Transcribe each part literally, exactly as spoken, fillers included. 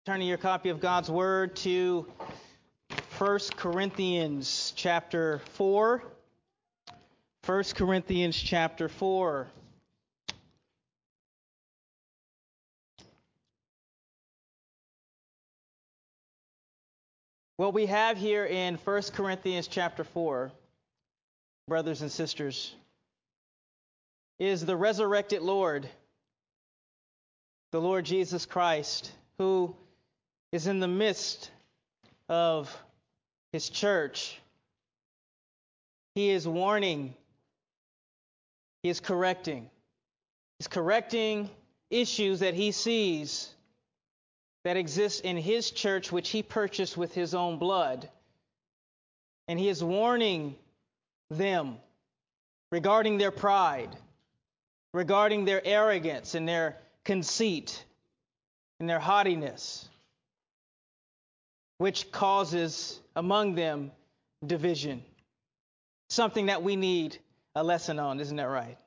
Turning your copy of God's Word to First Corinthians chapter four. First Corinthians chapter four. What we have here in First Corinthians chapter four, brothers and sisters, is the resurrected Lord, the Lord Jesus Christ, who is in the midst of his church. He is warning. He is correcting. He's correcting issues that he sees that exist in his church, which he purchased with his own blood. And he is warning them regarding their pride, regarding their arrogance and their conceit and their haughtiness, which causes among them division. Something that we need a lesson on, isn't that right?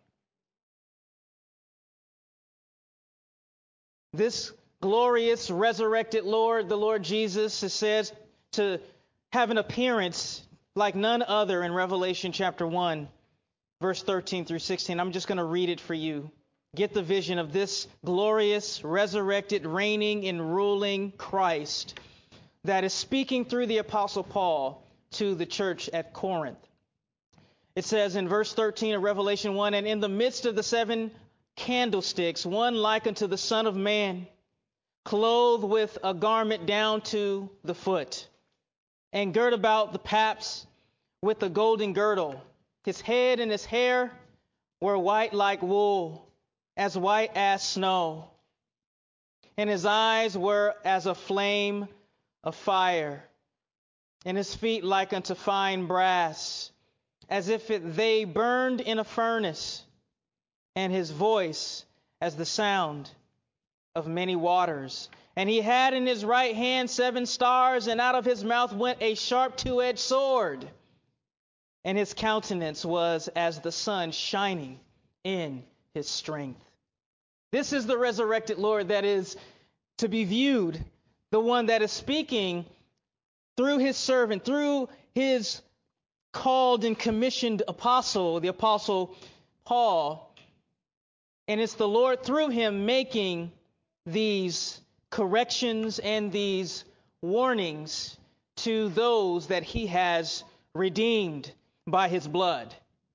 This glorious resurrected Lord, the Lord Jesus, is said to have an appearance like none other in Revelation chapter one, verse thirteen through sixteen. I'm just going to read it for you. Get the vision of this glorious, resurrected, reigning and ruling Christ that is speaking through the Apostle Paul to the church at Corinth. It says in verse thirteen of Revelation one, "And in the midst of the seven candlesticks, one like unto the Son of Man, clothed with a garment down to the foot, and girt about the paps with a golden girdle. His head and his hair were white like wool, as white as snow, and his eyes were as a flame of fire, and his feet like unto fine brass, as if it, they burned in a furnace, and his voice as the sound of many waters. And he had in his right hand seven stars, and out of his mouth went a sharp two-edged sword, and his countenance was as the sun shining in his strength." This is the resurrected Lord that is to be viewed, the one that is speaking through his servant, through his called and commissioned apostle, the Apostle Paul. And it's the Lord through him making these corrections and these warnings to those that he has redeemed by his blood.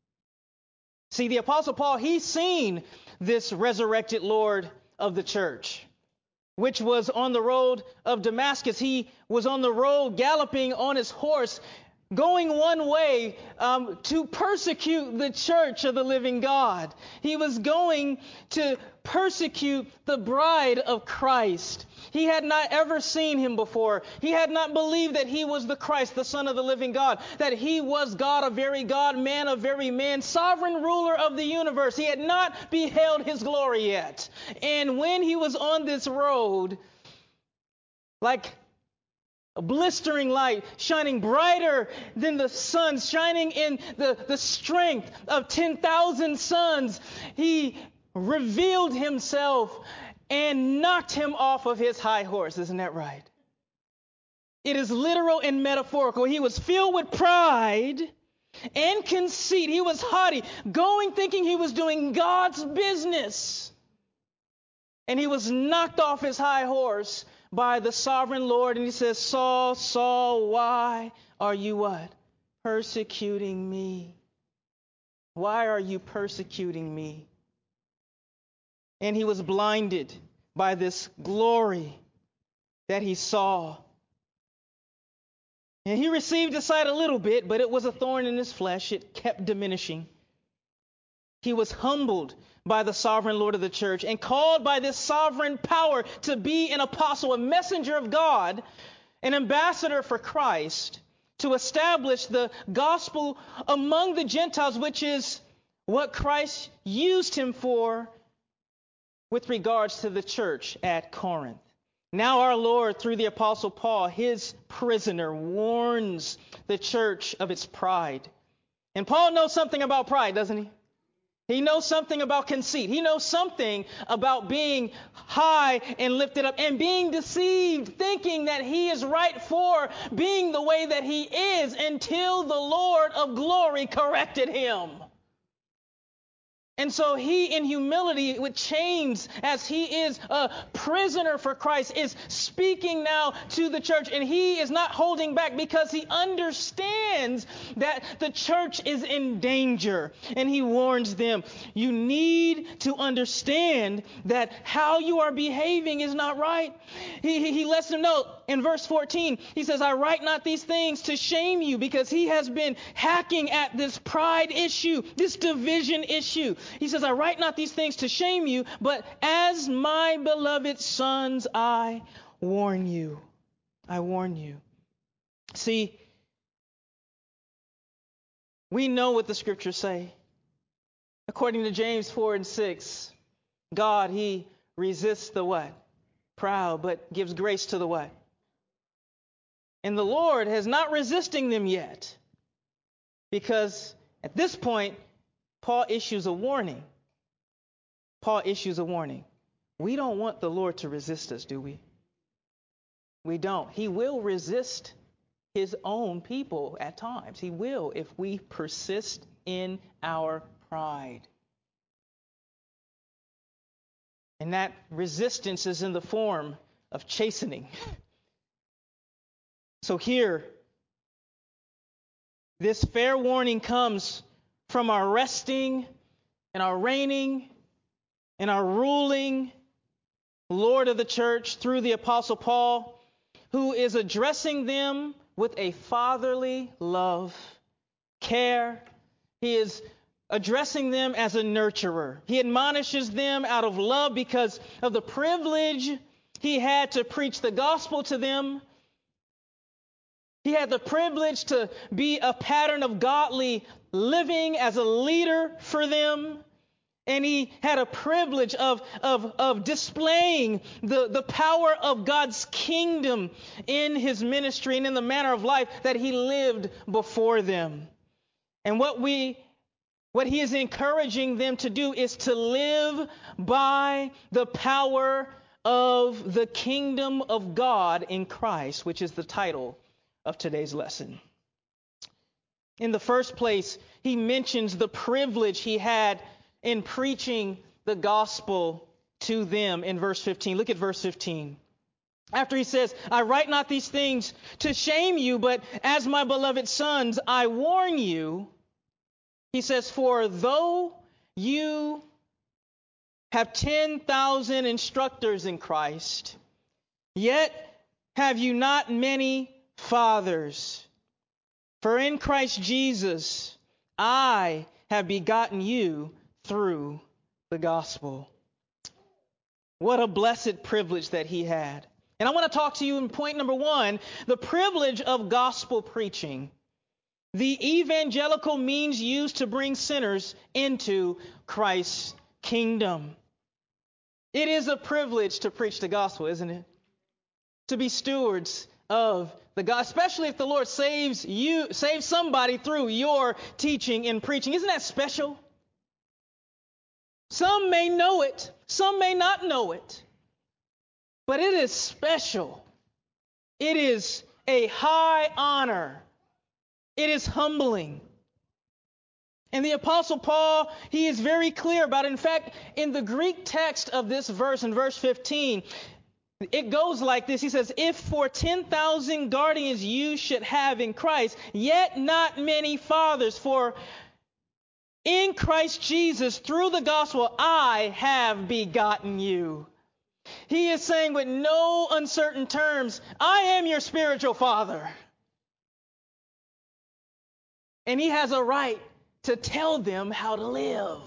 See, the Apostle Paul, he's seen this resurrected Lord of the church, which was on the road of Damascus. He was on the road galloping on his horse, going one way um, to persecute the church of the living God. He was going to persecute the bride of Christ. He had not ever seen him before. He had not believed that he was the Christ, the Son of the living God, that he was God, a very God, man, a very man, sovereign ruler of the universe. He had not beheld his glory yet. And when he was on this road, like a blistering light, shining brighter than the sun, shining in the, the strength of ten thousand suns, he revealed himself and knocked him off of his high horse. Isn't that right? It is literal and metaphorical. He was filled with pride and conceit. He was haughty, going thinking he was doing God's business. And he was knocked off his high horse by the sovereign Lord. And he says, "Saul, Saul, why are you what? Persecuting me. Why are you persecuting me?" And he was blinded by this glory that he saw. And he received the sight a little bit, but it was a thorn in his flesh. It kept diminishing. He was humbled by the sovereign Lord of the church and called by this sovereign power to be an apostle, a messenger of God, an ambassador for Christ, to establish the gospel among the Gentiles, which is what Christ used him for with regards to the church at Corinth. Now our Lord, through the Apostle Paul, his prisoner, warns the church of its pride. And Paul knows something about pride, doesn't he? He knows something about conceit. He knows something about being high and lifted up and being deceived, thinking that he is right for being the way that he is until the Lord of glory corrected him. And so he, in humility, with chains, as he is a prisoner for Christ, is speaking now to the church. And he is not holding back because he understands that the church is in danger. And he warns them, you need to understand that how you are behaving is not right. He, he, he lets them know in verse fourteen, he says, I write not these things to shame you, because he has been hacking at this pride issue, this division issue. He says, I write not these things to shame you, but as my beloved sons, I warn you. I warn you. See, we know what the scriptures say. According to James four and six, God, he resists the what? Proud, but gives grace to the what? And the Lord has not resisting them yet, because at this point, Paul issues a warning. Paul issues a warning. We don't want the Lord to resist us, do we? We don't. He will resist his own people at times. He will if we persist in our pride. And that resistance is in the form of chastening. So here, this fair warning comes from our resting and our reigning and our ruling Lord of the church through the Apostle Paul, who is addressing them with a fatherly love, care. He is addressing them as a nurturer. He admonishes them out of love because of the privilege he had to preach the gospel to them. He had the privilege to be a pattern of godly living as a leader for them. And he had a privilege of, of, of displaying the, the power of God's kingdom in his ministry and in the manner of life that he lived before them. And what we what he is encouraging them to do is to live by the power of the kingdom of God in Christ, which is the title of today's lesson. In the first place, he mentions the privilege he had in preaching the gospel to them in verse fifteen. Look at verse fifteen. After he says, I write not these things to shame you, but as my beloved sons, I warn you. He says, for though you have ten thousand instructors in Christ, yet have you not many fathers. For in Christ Jesus, I have begotten you through the gospel. What a blessed privilege that he had. And I want to talk to you in point number one, the privilege of gospel preaching. The evangelical means used to bring sinners into Christ's kingdom. It is a privilege to preach the gospel, isn't it? To be stewards of the gospel, especially if the Lord saves you, saves somebody through your teaching and preaching. Isn't that special? Some may know it, some may not know it, but it is special. It is a high honor. It is humbling. And the Apostle Paul, he is very clear about it. In fact, in the Greek text of this verse, in verse fifteen, it goes like this. He says, if for ten thousand guardians you should have in Christ, yet not many fathers, for in Christ Jesus, through the gospel, I have begotten you. He is saying with no uncertain terms, I am your spiritual father. And he has a right to tell them how to live.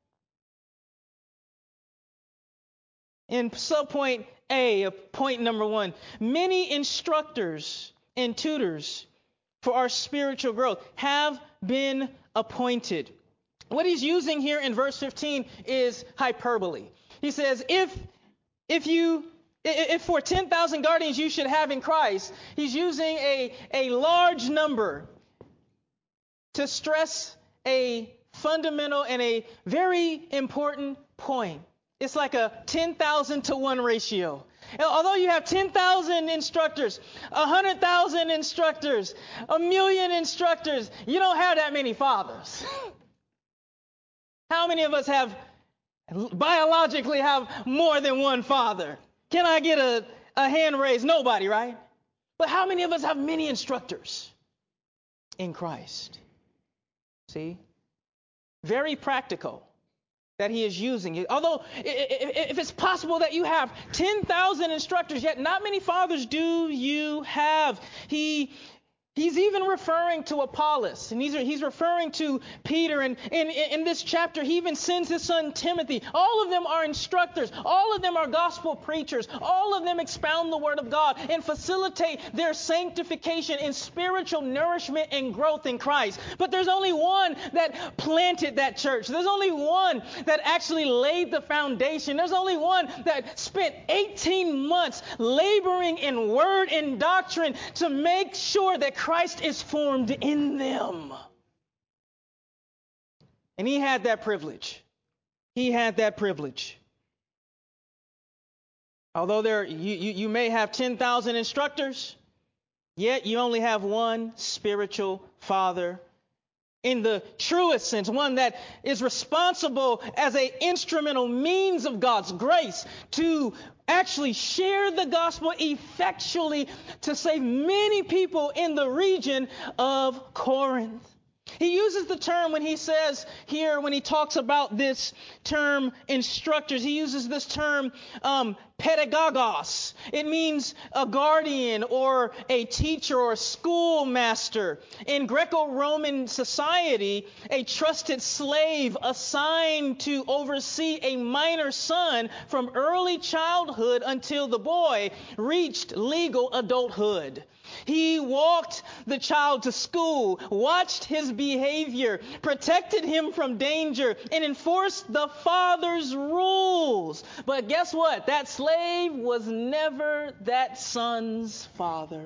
In subpoint A of point number one, many instructors and tutors for our spiritual growth have been appointed. What he's using here in verse fifteen is hyperbole. He says, if if you if for ten thousand guardians you should have in Christ, he's using a, a large number to stress a fundamental and a very important point. It's like a ten thousand to one ratio. Although you have ten thousand instructors, one hundred thousand instructors, a million instructors, you don't have that many fathers. How many of us have, biologically have more than one father? Can I get a, a hand raised? Nobody, right? But how many of us have many instructors in Christ? See? Very practical that he is using it. Although, if it's possible that you have ten thousand instructors, yet not many fathers do you have. He He's even referring to Apollos, and he's, he's referring to Peter. And in, in this chapter, he even sends his son Timothy. All of them are instructors. All of them are gospel preachers. All of them expound the word of God and facilitate their sanctification in spiritual nourishment and growth in Christ. But there's only one that planted that church. There's only one that actually laid the foundation. There's only one that spent eighteen months laboring in word and doctrine to make sure that Christ is formed in them. And he had that privilege. He had that privilege. Although there, you, you, you may have ten thousand instructors, yet you only have one spiritual father in the truest sense, one that is responsible as an instrumental means of God's grace to actually share the gospel effectually to save many people in the region of Corinth. He uses the term when he says here, when he talks about this term instructors, he uses this term um, pedagogos. It means a guardian or a teacher or a schoolmaster. In Greco-Roman society, a trusted slave assigned to oversee a minor son from early childhood until the boy reached legal adulthood. He walked the child to school, watched his behavior, protected him from danger, and enforced the father's rules. But guess what? That slave was never that son's father.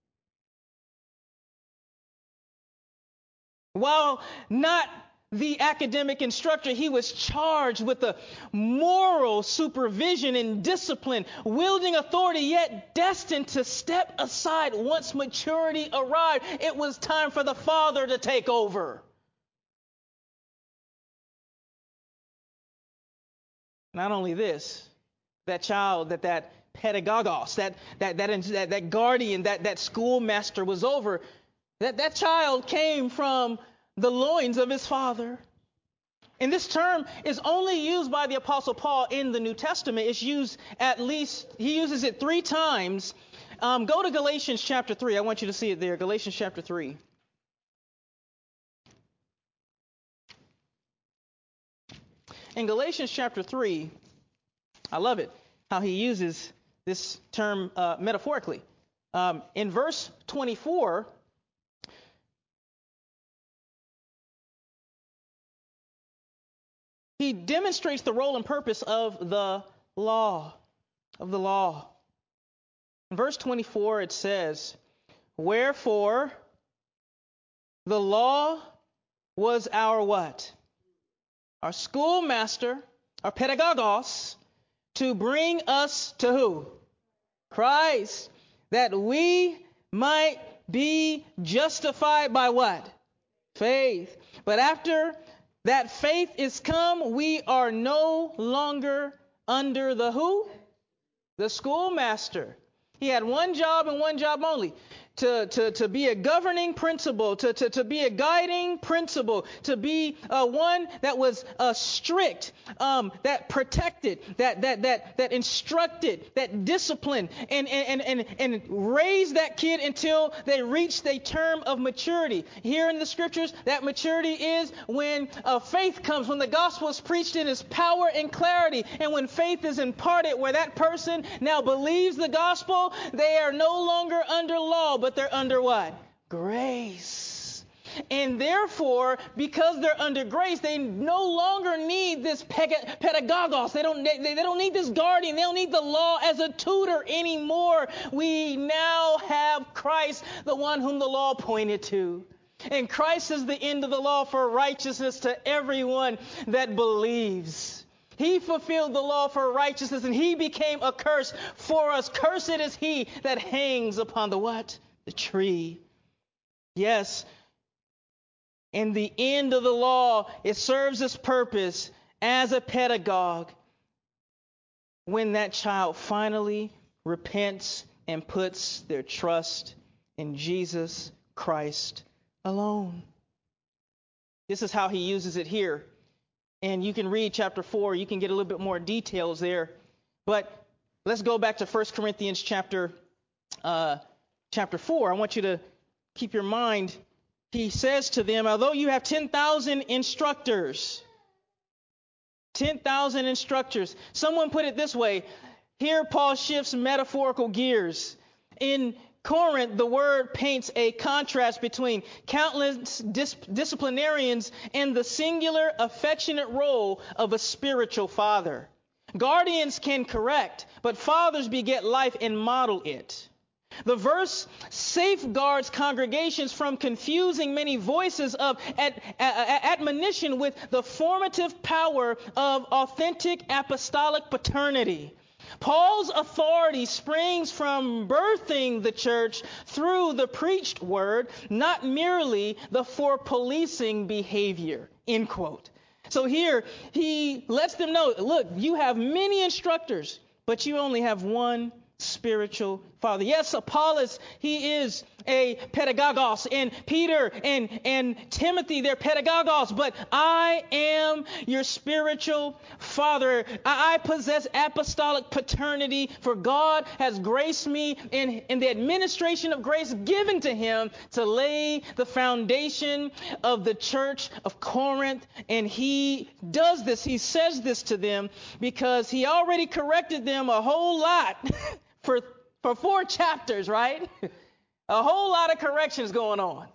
While not the academic instructor, he was charged with the moral supervision and discipline, wielding authority, yet destined to step aside once maturity arrived. It was time for the father to take over. Not only this, that child, that that pedagogos, that that that that, that guardian, that that schoolmaster was over, that that child came from the loins of his father. And this term is only used by the Apostle Paul in the New Testament. It's used at least, he uses it three times. Um, go to Galatians chapter three. I want you to see it there. Galatians chapter three. In Galatians chapter three, I love it, how he uses this term uh, metaphorically. Um, in verse twenty-four, he demonstrates the role and purpose of the law, of the law. In verse twenty-four, it says, "Wherefore the law was our what? Our schoolmaster, our pedagogos, to bring us to who? Christ, that we might be justified by what? Faith. But after that faith is come, we are no longer under the who? The schoolmaster. He had one job and one job only. To, to, to be a governing principle, to, to, to be a guiding principle, to be uh, one that was uh, strict, um, that protected, that that that that instructed, that disciplined, and and and and raised that kid until they reached a term of maturity. Here in the scriptures, that maturity is when uh, faith comes, when the gospel is preached in its power and clarity, and when faith is imparted, where that person now believes the gospel, they are no longer under law, but But they're under what? Grace. And therefore, because they're under grace, they no longer need this pedagogos. They don't, they, they don't need this guardian. They don't need the law as a tutor anymore. We now have Christ, the one whom the law pointed to. And Christ is the end of the law for righteousness to everyone that believes. He fulfilled the law for righteousness, and he became a curse for us. Cursed is he that hangs upon the what? The tree. Yes. In the end of the law, it serves its purpose as a pedagogue when that child finally repents and puts their trust in Jesus Christ alone. This is how he uses it here. And you can read chapter four. You can get a little bit more details there. But let's go back to First Corinthians chapter, uh, chapter four. I want you to keep your mind. He says to them, although you have ten thousand instructors, ten thousand instructors. Someone put it this way. Here Paul shifts metaphorical gears. In Corinth, the word paints a contrast between countless dis- disciplinarians and the singular affectionate role of a spiritual father. Guardians can correct, but fathers beget life and model it. The verse safeguards congregations from confusing many voices of ad- ad- admonition with the formative power of authentic apostolic paternity. Paul's authority springs from birthing the church through the preached word, not merely the for policing behavior, end quote. So here he lets them know, look, you have many instructors, but you only have one spiritual father. Yes, Apollos, he is a pedagogos, and Peter and, and Timothy, they're pedagogos, but I am your spiritual father. I, I possess apostolic paternity, for God has graced me in, in the administration of grace given to him to lay the foundation of the church of Corinth. And he does this, he says this to them because he already corrected them a whole lot for For four chapters, right? A whole lot of corrections going on.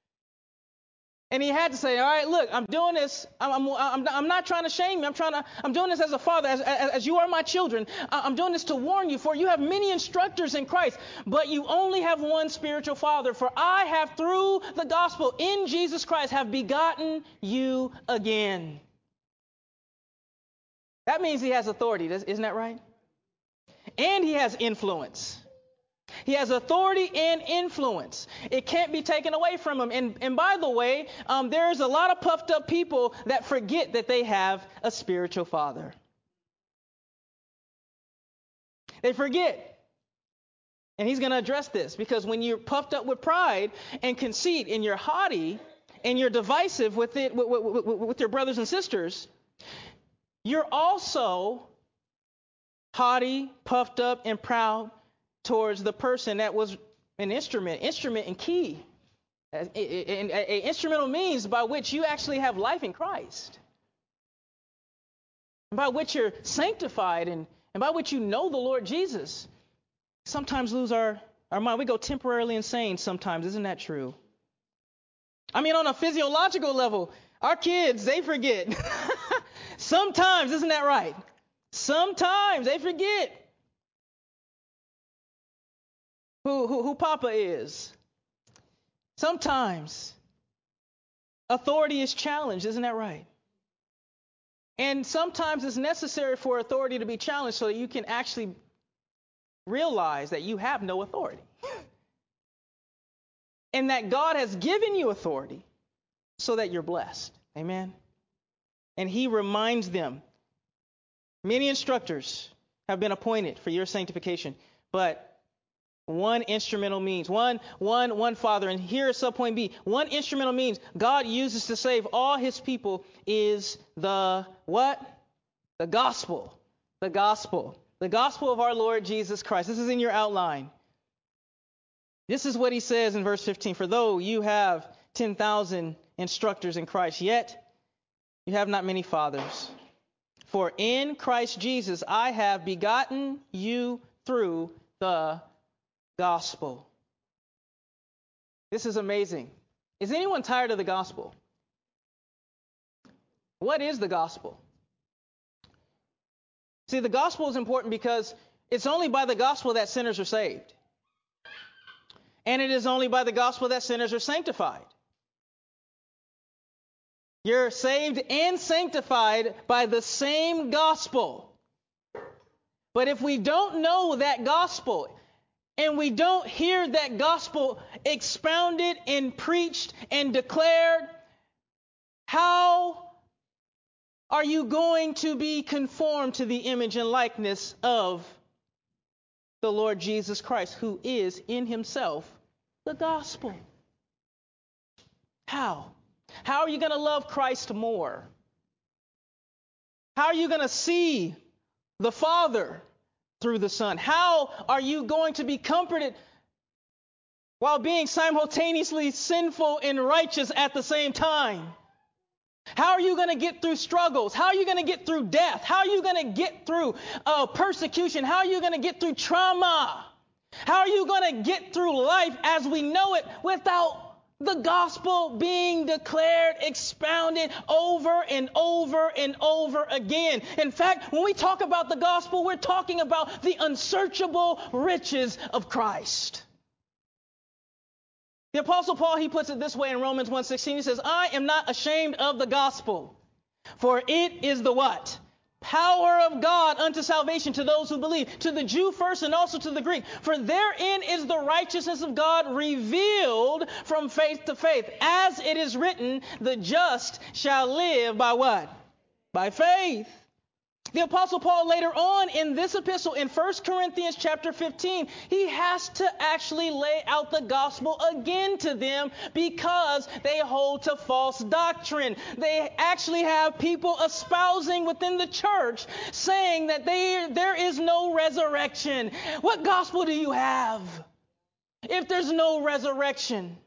And he had to say, all right, look, I'm doing this. I'm, I'm, I'm, I'm not trying to shame you. I'm trying to, I'm doing this as a father, as, as, as you are my children. I'm doing this to warn you, for you have many instructors in Christ, but you only have one spiritual father. For I have, through the gospel in Jesus Christ, have begotten you again. That means he has authority. Isn't that right? And he has influence. He has authority and influence. It can't be taken away from him. And, and by the way, um, there's a lot of puffed up people that forget that they have a spiritual father. They forget. And he's going to address this, because when you're puffed up with pride and conceit and you're haughty and you're divisive with it, with, with, with, with your brothers and sisters, you're also haughty, puffed up, and proud towards the person that was an instrument, instrument and key, an instrumental means by which you actually have life in Christ, by which you're sanctified, and, and by which you know the Lord Jesus. Sometimes lose our, our mind. We go temporarily insane sometimes. Isn't that true? I mean, on a physiological level, our kids, they forget. Sometimes, isn't that right? Sometimes they forget who, who, who Papa is. Sometimes authority is challenged, isn't that right? And sometimes it's necessary for authority to be challenged so that you can actually realize that you have no authority. And that God has given you authority so that you're blessed. Amen? And he reminds them, many instructors have been appointed for your sanctification, but one instrumental means, one, one, one Father, and here is subpoint B, one instrumental means God uses to save all his people is the what? The gospel. The gospel. The gospel of our Lord Jesus Christ. This is in your outline. This is what he says in verse fifteen. For though you have ten thousand instructors in Christ, yet you have not many fathers. For in Christ Jesus I have begotten you through the gospel. This is amazing. Is anyone tired of the gospel? What is the gospel? See, the gospel is important because it's only by the gospel that sinners are saved. And it is only by the gospel that sinners are sanctified. You're saved and sanctified by the same gospel. But if we don't know that gospel, and we don't hear that gospel expounded and preached and declared, how are you going to be conformed to the image and likeness of the Lord Jesus Christ, who is in himself the gospel? How? How are you going to love Christ more? How are you going to see the Father through the Son? How are you going to be comforted while being simultaneously sinful and righteous at the same time? How are you going to get through struggles? How are you going to get through death? How are you going to get through uh, persecution? How are you going to get through trauma? How are you going to get through life as we know it without the gospel being declared, expounded over and over and over again? In fact, when we talk about the gospel, we're talking about the unsearchable riches of Christ. The Apostle Paul, he puts it this way in Romans one sixteen. He says, I am not ashamed of the gospel, for it is the what? Power of God unto salvation to those who believe, to the Jew first and also to the Greek. For therein is the righteousness of God revealed from faith to faith. As it is written, the just shall live by what? By faith. The Apostle Paul later on in this epistle in First Corinthians chapter fifteen, he has to actually lay out the gospel again to them because they hold to false doctrine. They actually have people espousing within the church saying that they, there is no resurrection. What gospel do you have if there's no resurrection?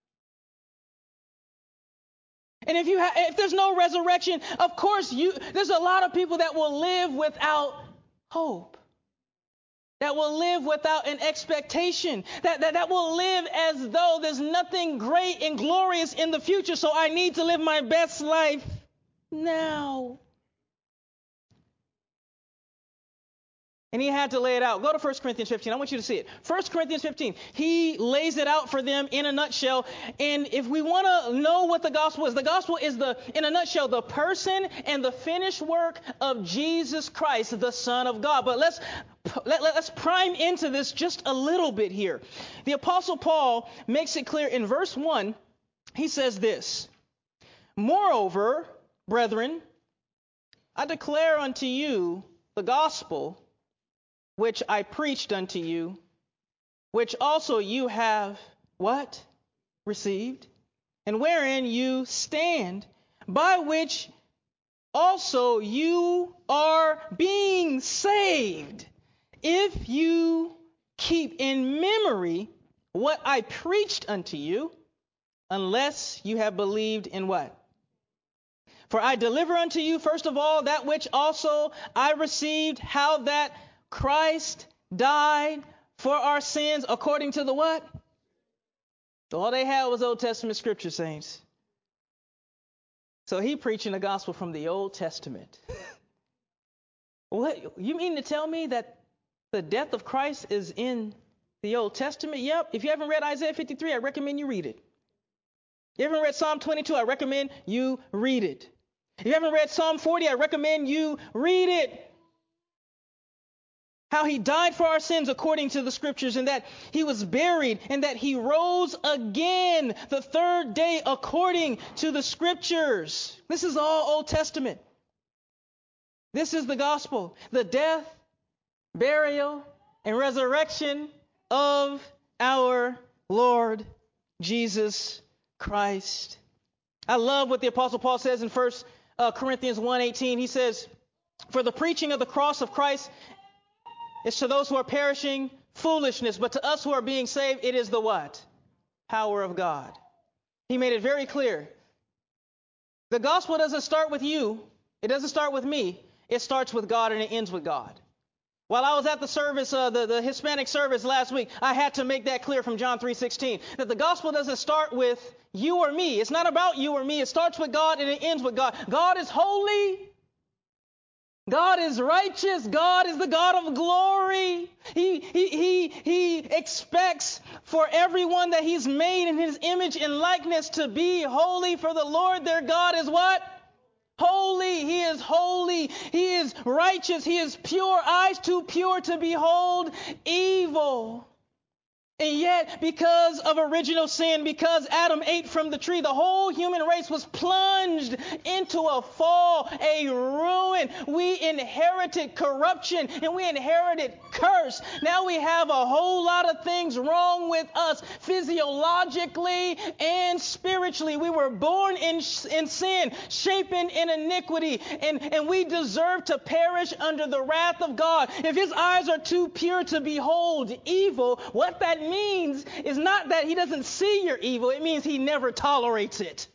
And if you ha- if there's no resurrection, of course, you there's a lot of people that will live without hope, that will live without an expectation, that, that, that will live as though there's nothing great and glorious in the future, so I need to live my best life now. And he had to lay it out. Go to First Corinthians fifteen. I want you to see it. First Corinthians fifteen. He lays it out for them in a nutshell. And if we want to know what the gospel is, the gospel is, the, in a nutshell, the person and the finished work of Jesus Christ, the Son of God. But let's let, let's prime into this just a little bit here. The Apostle Paul makes it clear in verse one. He says this, moreover, brethren, I declare unto you the gospel which I preached unto you, which also you have, what? Received, and wherein you stand, by which also you are being saved, if you keep in memory what I preached unto you, unless you have believed in what? For I deliver unto you, first of all, that which also I received, how that Christ died for our sins according to the what? All they had was Old Testament scripture, saints. So he preaching the gospel from the Old Testament. What? You mean to tell me that the death of Christ is in the Old Testament? Yep. If you haven't read Isaiah fifty-three, I recommend you read it. If you haven't read Psalm twenty-two, I recommend you read it. If you haven't read Psalm forty, I recommend you read it. How he died for our sins according to the scriptures, and that he was buried, and that he rose again the third day according to the scriptures. This is all Old Testament. This is the gospel, the death, burial, and resurrection of our Lord Jesus Christ. I love what the Apostle Paul says in First Corinthians one eighteen. He says, for the preaching of the cross of Christ is to those who are perishing foolishness, but to us who are being saved, it is the what? Power of God. He made it very clear. The gospel doesn't start with you. It doesn't start with me. It starts with God and it ends with God. While I was at the service, uh, the, the Hispanic service last week, I had to make that clear from John three sixteen, that the gospel doesn't start with you or me. It's not about you or me. It starts with God and it ends with God. God is holy. God is righteous. God is the God of glory. He, he, he, he expects for everyone that he's made in his image and likeness to be holy, for the Lord their God is what? Holy. He is holy. He is righteous. He is pure. Eyes too pure to behold evil. And yet, because of original sin, because Adam ate from the tree, the whole human race was plunged into a fall, a ruin. We inherited corruption and we inherited curse. Now we have a whole lot of things wrong with us physiologically and spiritually. We were born in, in sin, shapen in iniquity, and, and we deserve to perish under the wrath of God. If his eyes are too pure to behold evil, what that means is not that he doesn't see your evil. It means he never tolerates it.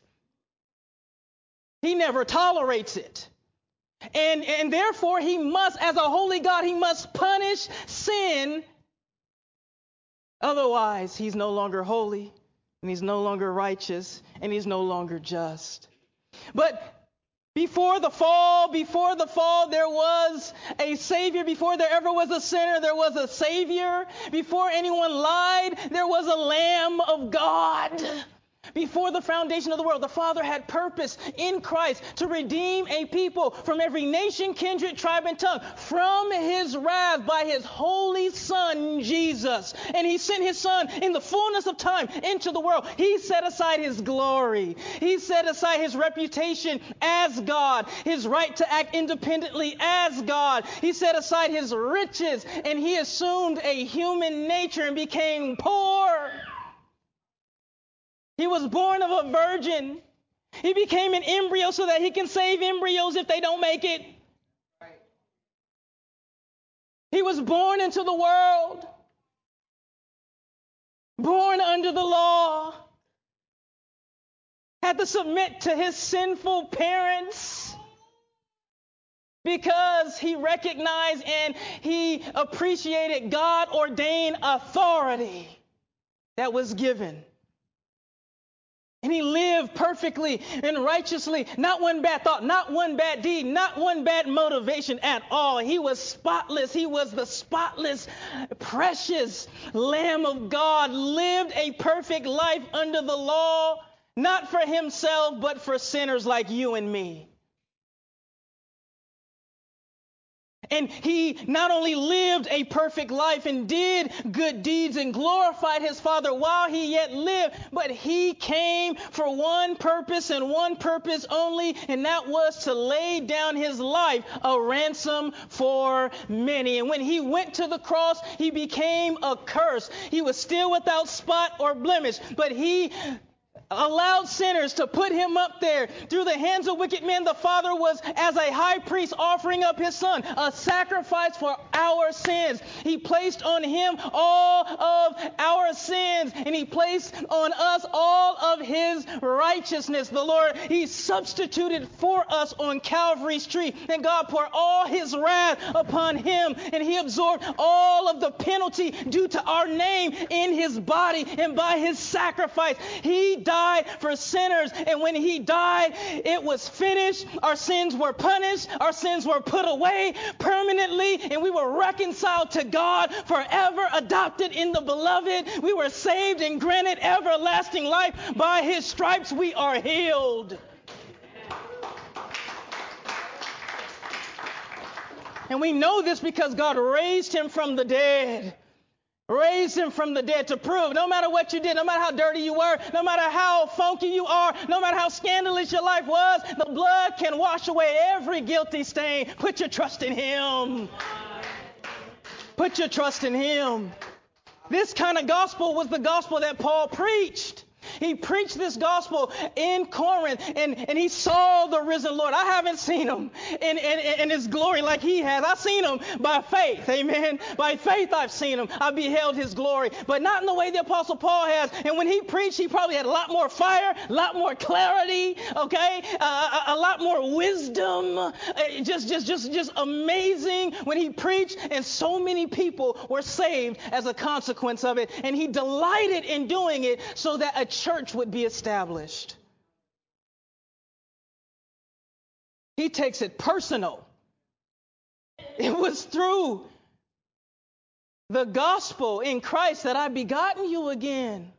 He never tolerates it. And, and therefore he must, as a holy God, he must punish sin. Otherwise, he's no longer holy, and he's no longer righteous, and he's no longer just. But Before the fall, before the fall, there was a Savior. Before there ever was a sinner, there was a Savior. Before anyone lied, there was a Lamb of God. Before the foundation of the world, the Father had purpose in Christ to redeem a people from every nation, kindred, tribe, and tongue from his wrath by his holy Son, Jesus. And he sent his Son in the fullness of time into the world. He set aside his glory. He set aside his reputation as God, his right to act independently as God. He set aside his riches, and he assumed a human nature and became poor. He was born of a virgin. He became an embryo so that he can save embryos if they don't make it. He was born into the world, born under the law, had to submit to his sinful parents because he recognized and he appreciated God-ordained authority that was given. And he lived perfectly and righteously. Not one bad thought, not one bad deed, not one bad motivation at all. He was spotless. He was the spotless, precious Lamb of God, lived a perfect life under the law, not for himself, but for sinners like you and me. And he not only lived a perfect life and did good deeds and glorified his Father while he yet lived, but he came for one purpose and one purpose only, and that was to lay down his life, a ransom for many. And when he went to the cross, he became a curse. He was still without spot or blemish, but he allowed sinners to put him up there. Through the hands of wicked men, the Father was as a high priest offering up his Son, a sacrifice for our sins. He placed on him all of our sins, and he placed on us all of his righteousness. The Lord, he substituted for us on Calvary's tree, and God poured all his wrath upon him, and he absorbed all of the penalty due to our name in his body, and by his sacrifice, he died for sinners. And when he died, it was finished. Our sins were punished. Our sins were put away permanently, and we were reconciled to God, forever adopted in the beloved. We were saved and granted everlasting life. By his stripes we are healed. And we know this because God raised him from the dead. Raised him from the dead to prove no matter what you did, no matter how dirty you were, no matter how funky you are, no matter how scandalous your life was, the blood can wash away every guilty stain. Put your trust in him. Put your trust in him. This kind of gospel was the gospel that Paul preached. He preached this gospel in Corinth, and, and he saw the risen Lord. I haven't seen him in, in, in his glory like he has. I've seen him by faith, amen. By faith I've seen him. I beheld his glory, but not in the way the Apostle Paul has. And when he preached, he probably had a lot more fire, a lot more clarity, okay, uh, a, a lot more wisdom. Uh, just, just, just, just amazing when he preached, and so many people were saved as a consequence of it. And he delighted in doing it so that a church would be established. He takes it personal. It was through the gospel in Christ that I begotten you again.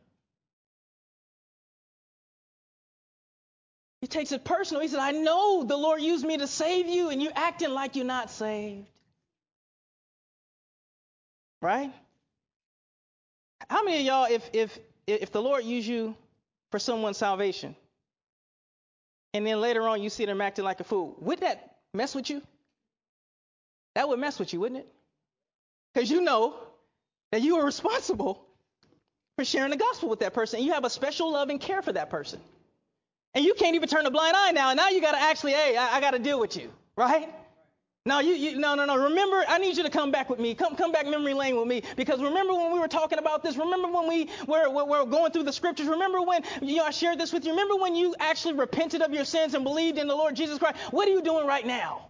He takes it personal. He said, I know the Lord used me to save you, and you're acting like you're not saved. Right? How many of y'all, if if if the Lord used you for someone's salvation, and then later on you see them acting like a fool, would that mess with you? That would mess with you, wouldn't it? Because you know that you are responsible for sharing the gospel with that person, and you have a special love and care for that person. And you can't even turn a blind eye now. And now you got to actually, hey, I, I got to deal with you, right? No, you, you, no, no, no. Remember, I need you to come back with me. Come, come back memory lane with me. Because remember when we were talking about this? Remember when we were, were, were going through the scriptures? Remember when, you know, I shared this with you? Remember when you actually repented of your sins and believed in the Lord Jesus Christ? What are you doing right now?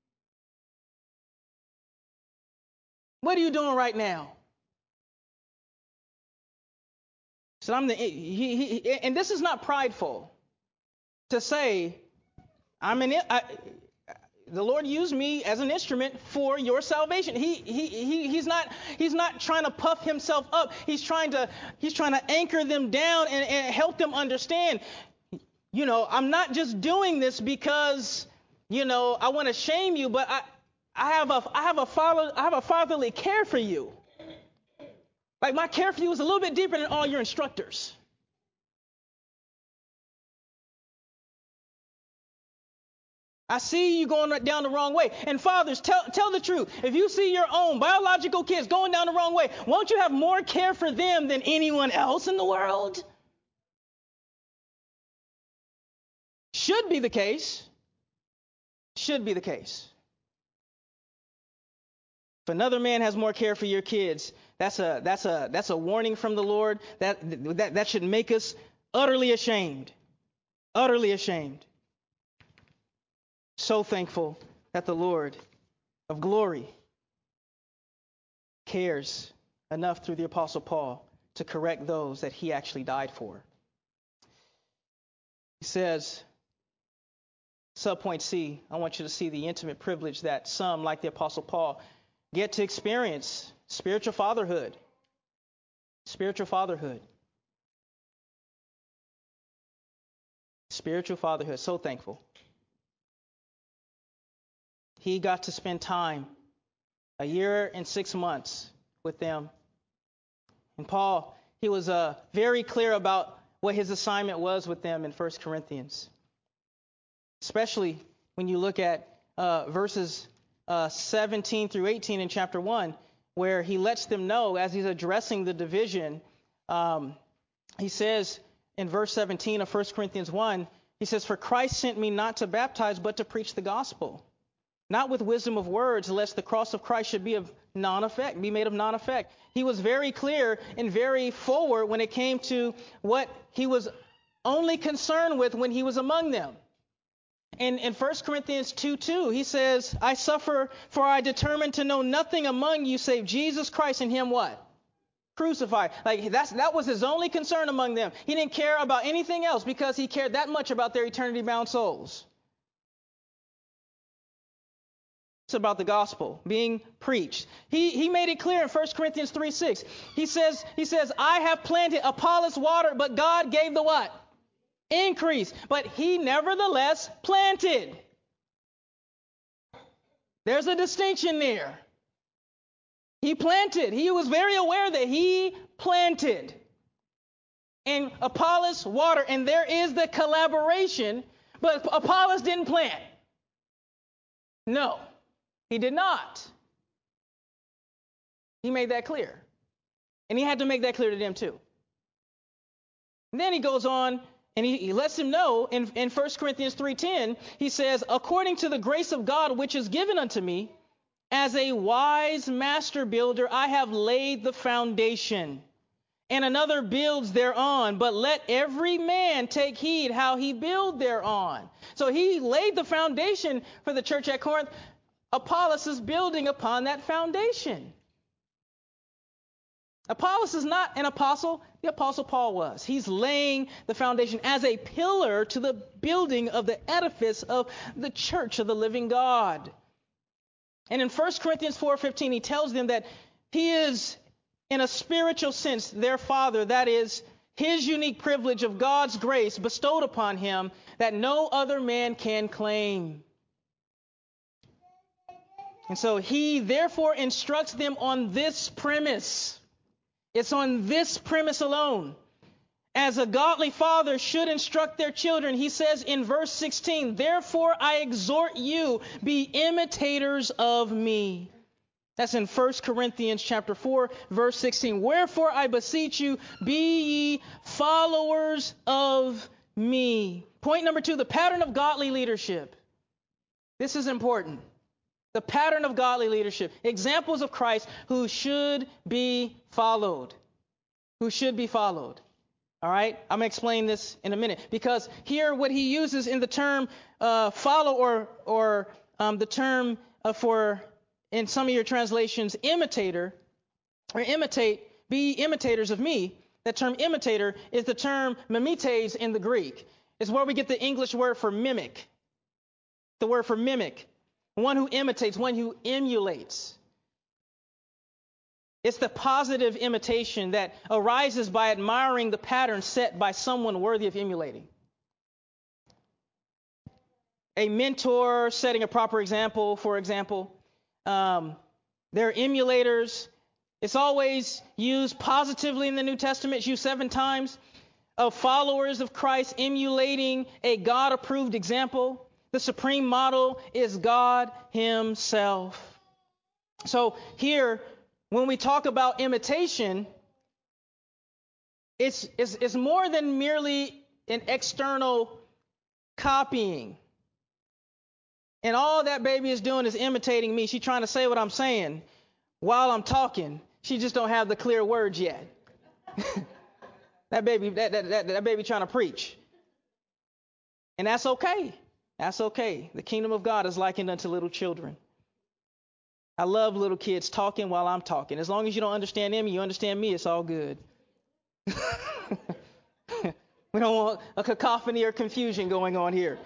What are you doing right now? So I'm the, he, he, and this is not prideful to say, I'm an, I, the Lord used me as an instrument for your salvation. He, he, he, he's not, he's not trying to puff himself up. He's trying to, he's trying to anchor them down and, and help them understand, you know, I'm not just doing this because, you know, I want to shame you, but I, I have a, I have a father, I have a fatherly care for you. Like my care for you is a little bit deeper than all your instructors. I see you going down the wrong way. And fathers, tell, tell the truth. If you see your own biological kids going down the wrong way, won't you have more care for them than anyone else in the world? Should be the case. Should be the case. If another man has more care for your kids, that's a that's a that's a warning from the Lord. That that that should make us utterly ashamed. Utterly ashamed. So thankful that the Lord of glory cares enough through the Apostle Paul to correct those that he actually died for. He says, subpoint C, I want you to see the intimate privilege that some, like the Apostle Paul, get to experience: spiritual fatherhood. Spiritual fatherhood. Spiritual fatherhood. So thankful. He got to spend time, a year and six months with them. And Paul, he was uh, very clear about what his assignment was with them in First Corinthians. Especially when you look at uh, verses uh, seventeen through eighteen in chapter one, where he lets them know as he's addressing the division. Um, he says in verse seventeen of First Corinthians one, he says, "For Christ sent me not to baptize, but to preach the gospel. Not with wisdom of words, lest the cross of Christ should be of non-effect, be made of non-effect." He was very clear and very forward when it came to what he was only concerned with when he was among them. In, in First Corinthians two two, he says, "I suffer, for I determined to know nothing among you save Jesus Christ and him" what? Crucified. Like that's that was his only concern among them. He didn't care about anything else because he cared that much about their eternity-bound souls. It's about the gospel being preached. He he made it clear in First Corinthians three six. He says, he says, "I have planted, Apollos watered, but God gave the what? Increase. But he nevertheless planted." There's a distinction there. He planted. He was very aware that he planted. And Apollos watered. And there is the collaboration. But Apollos didn't plant. No. He did not. He made that clear. And he had to make that clear to them too. And then he goes on and he, he lets them know in, in First Corinthians three ten, he says, "According to the grace of God which is given unto me, as a wise master builder, I have laid the foundation, and another builds thereon. But let every man take heed how he build thereon." So he laid the foundation for the church at Corinth. Apollos is building upon that foundation. Apollos is not an apostle. The apostle Paul was. He's laying the foundation as a pillar to the building of the edifice of the church of the living God. And in First Corinthians four fifteen, he tells them that he is, in a spiritual sense, their father. That is his unique privilege of God's grace bestowed upon him that no other man can claim. And so he therefore instructs them on this premise. It's on this premise alone. As a godly father should instruct their children, he says in verse sixteen, therefore I exhort you, be imitators of me. That's in First Corinthians chapter four, verse sixteen. Wherefore I beseech you, be ye followers of me. Point number two, the pattern of godly leadership. This is important. The pattern of godly leadership. Examples of Christ who should be followed. Who should be followed. All right? I'm going to explain this in a minute. Because here what he uses in the term uh, follow or, or um, the term uh, for, in some of your translations, imitator, or imitate, be imitators of me. That term imitator is the term mimetes in the Greek. It's where we get the English word for mimic. The word for mimic. One who imitates, one who emulates. It's the positive imitation that arises by admiring the pattern set by someone worthy of emulating. A mentor setting a proper example, for example. Um, they're emulators. It's always used positively in the New Testament. It's used seven times. Of followers of Christ emulating a God-approved example. The supreme model is God himself. So here, when we talk about imitation, it's, it's, it's more than merely an external copying. And all that baby is doing is imitating me. She's trying to say what I'm saying while I'm talking. She just don't have the clear words yet. that baby, that, that, that, that baby trying to preach. And that's okay. That's okay. The kingdom of God is likened unto little children. I love little kids talking while I'm talking. As long as you don't understand them, you understand me, it's all good. We don't want a cacophony or confusion going on here.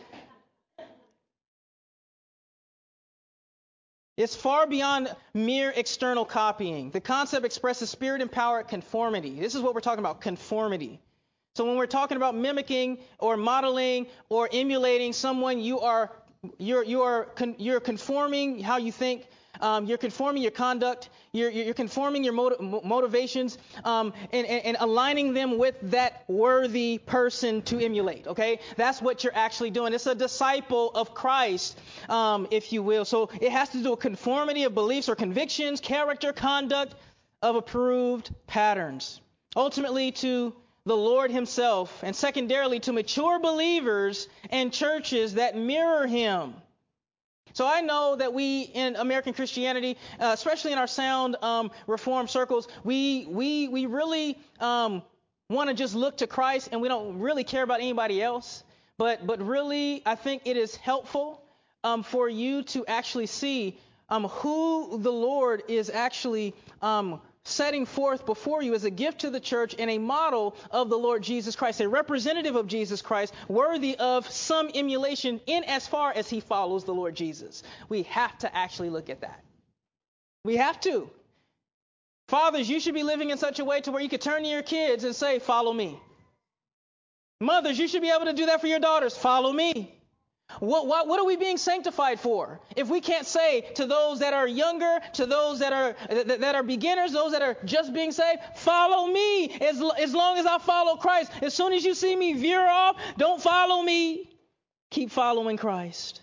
It's far beyond mere external copying. The concept expresses spirit-empowered conformity. This is what we're talking about, conformity. So when we're talking about mimicking or modeling or emulating someone, you are you're you are you're conforming how you think. Um, you're conforming your conduct. You're you're conforming your motiv- motivations um, and, and and aligning them with that worthy person to emulate. Okay, that's what you're actually doing. It's a disciple of Christ, um, if you will. So it has to do with conformity of beliefs or convictions, character, conduct of approved patterns. Ultimately, to the Lord himself, and secondarily to mature believers and churches that mirror him. So I know that we in American Christianity, uh, especially in our sound um, reform circles, we we we really um, want to just look to Christ, and we don't really care about anybody else. But but really, I think it is helpful um, for you to actually see um, who the Lord is actually um, setting forth before you as a gift to the church and a model of the Lord Jesus Christ, a representative of Jesus Christ, worthy of some emulation in as far as he follows the Lord Jesus. We have to actually look at that. We have to. Fathers, you should be living in such a way to where you could turn to your kids and say, follow me. Mothers, you should be able to do that for your daughters. Follow me. What, what, what are we being sanctified for? If we can't say to those that are younger, to those that are that, that are beginners, those that are just being saved, follow me. As, as long as I follow Christ. As soon as you see me veer off, don't follow me. Keep following Christ.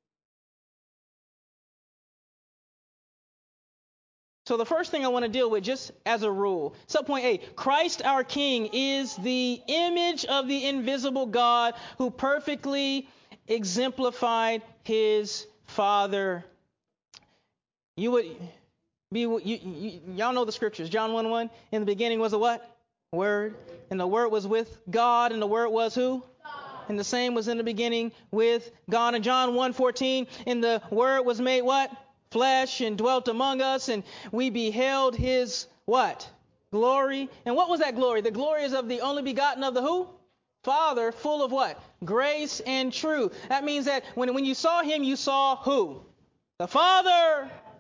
So the first thing I want to deal with, just as a rule, subpoint A, Christ our King is the image of the invisible God who perfectly exemplified his Father. You would be, you, you, y'all know the scriptures. John one one, in the beginning was a what? Word. And the Word was with God, and the Word was who? God. And the same was in the beginning with God. And John one fourteen, and the Word was made what? Flesh, and dwelt among us, and we beheld his what? Glory. And what was that glory? The glory is of the only begotten of the who? Father, full of what? Grace and truth. That means that when, when you saw him, you saw who? The Father.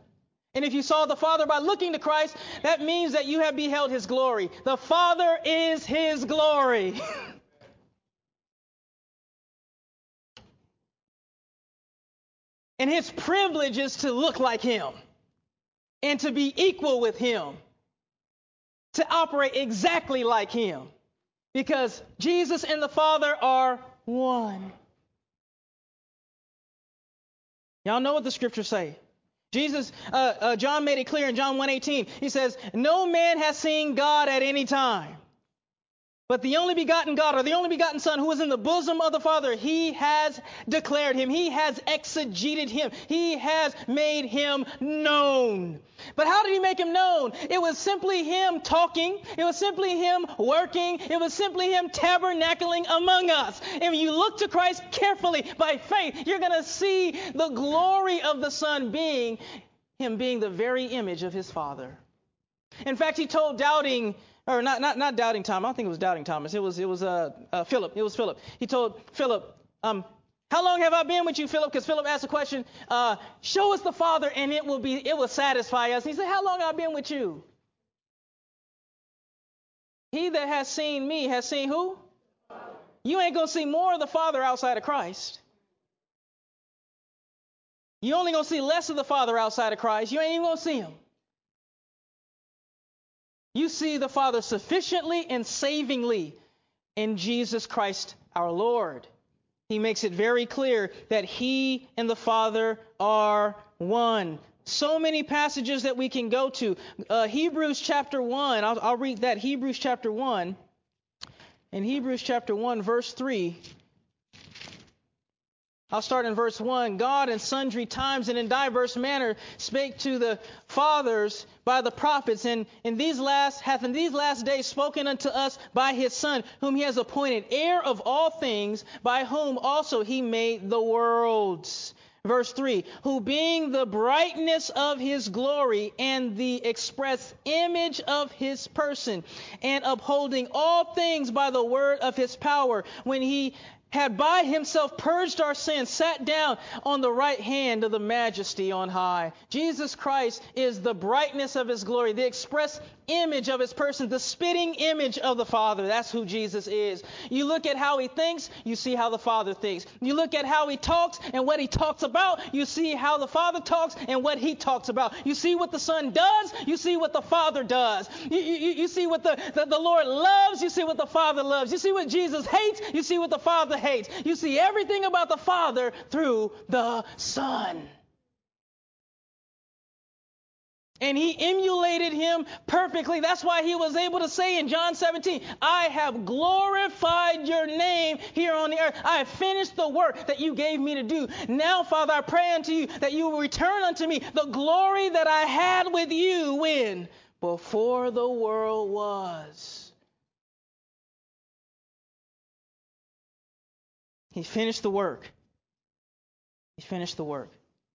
And if you saw the Father by looking to Christ, that means that you have beheld his glory. The Father is his glory. And his privilege is to look like him and to be equal with him, to operate exactly like him, because Jesus and the Father are one. Y'all know what the scriptures say. Jesus, uh, uh, John made it clear in John one eighteen. He says, no man has seen God at any time. But the only begotten God, or the only begotten Son, who is in the bosom of the Father, he has declared him. He has exegeted him. He has made him known. But how did he make him known? It was simply him talking. It was simply him working. It was simply him tabernacling among us. If you look to Christ carefully by faith, you're going to see the glory of the Son being him being the very image of his Father. In fact, he told doubting Or not, not, not doubting Thomas. I don't think it was doubting Thomas. It was, it was uh, uh, Philip. It was Philip. He told Philip, um, "How long have I been with you, Philip?" Because Philip asked the question, uh, "Show us the Father, and it will be, it will satisfy us." And he said, "How long have I been with you?" He that has seen me has seen who? You ain't gonna see more of the Father outside of Christ. You only gonna see less of the Father outside of Christ. You ain't even gonna see him. You see the Father sufficiently and savingly in Jesus Christ our Lord. He makes it very clear that he and the Father are one. So many passages that we can go to. Uh, Hebrews chapter one, I'll, I'll read that. Hebrews chapter one. In Hebrews chapter one, verse three. I'll start in verse one. God in sundry times and in diverse manner spake to the fathers by the prophets, and in these last hath in these last days spoken unto us by his Son, whom he has appointed heir of all things, by whom also he made the worlds. Verse three, who being the brightness of his glory and the express image of his person, and upholding all things by the word of his power, when he had by himself purged our sins, sat down on the right hand of the majesty on high. Jesus Christ is the brightness of his glory, the express image of his person, the spitting image of the Father. That's who Jesus is. You look at how he thinks, you see how the Father thinks. You look at how he talks and what he talks about, you see how the Father talks and what he talks about. You see what the Son does, you see what the Father does. You, you, you see what the, the, the Lord loves, you see what the Father loves. You see what Jesus hates, you see what the Father hates. You see everything about the Father through the Son. And he emulated him perfectly. That's why he was able to say in John seventeen, I have glorified your name here on the earth. I have finished the work that you gave me to do. Now, Father, I pray unto you that you will return unto me the glory that I had with you when? Before the world was. He finished the work. He finished the work.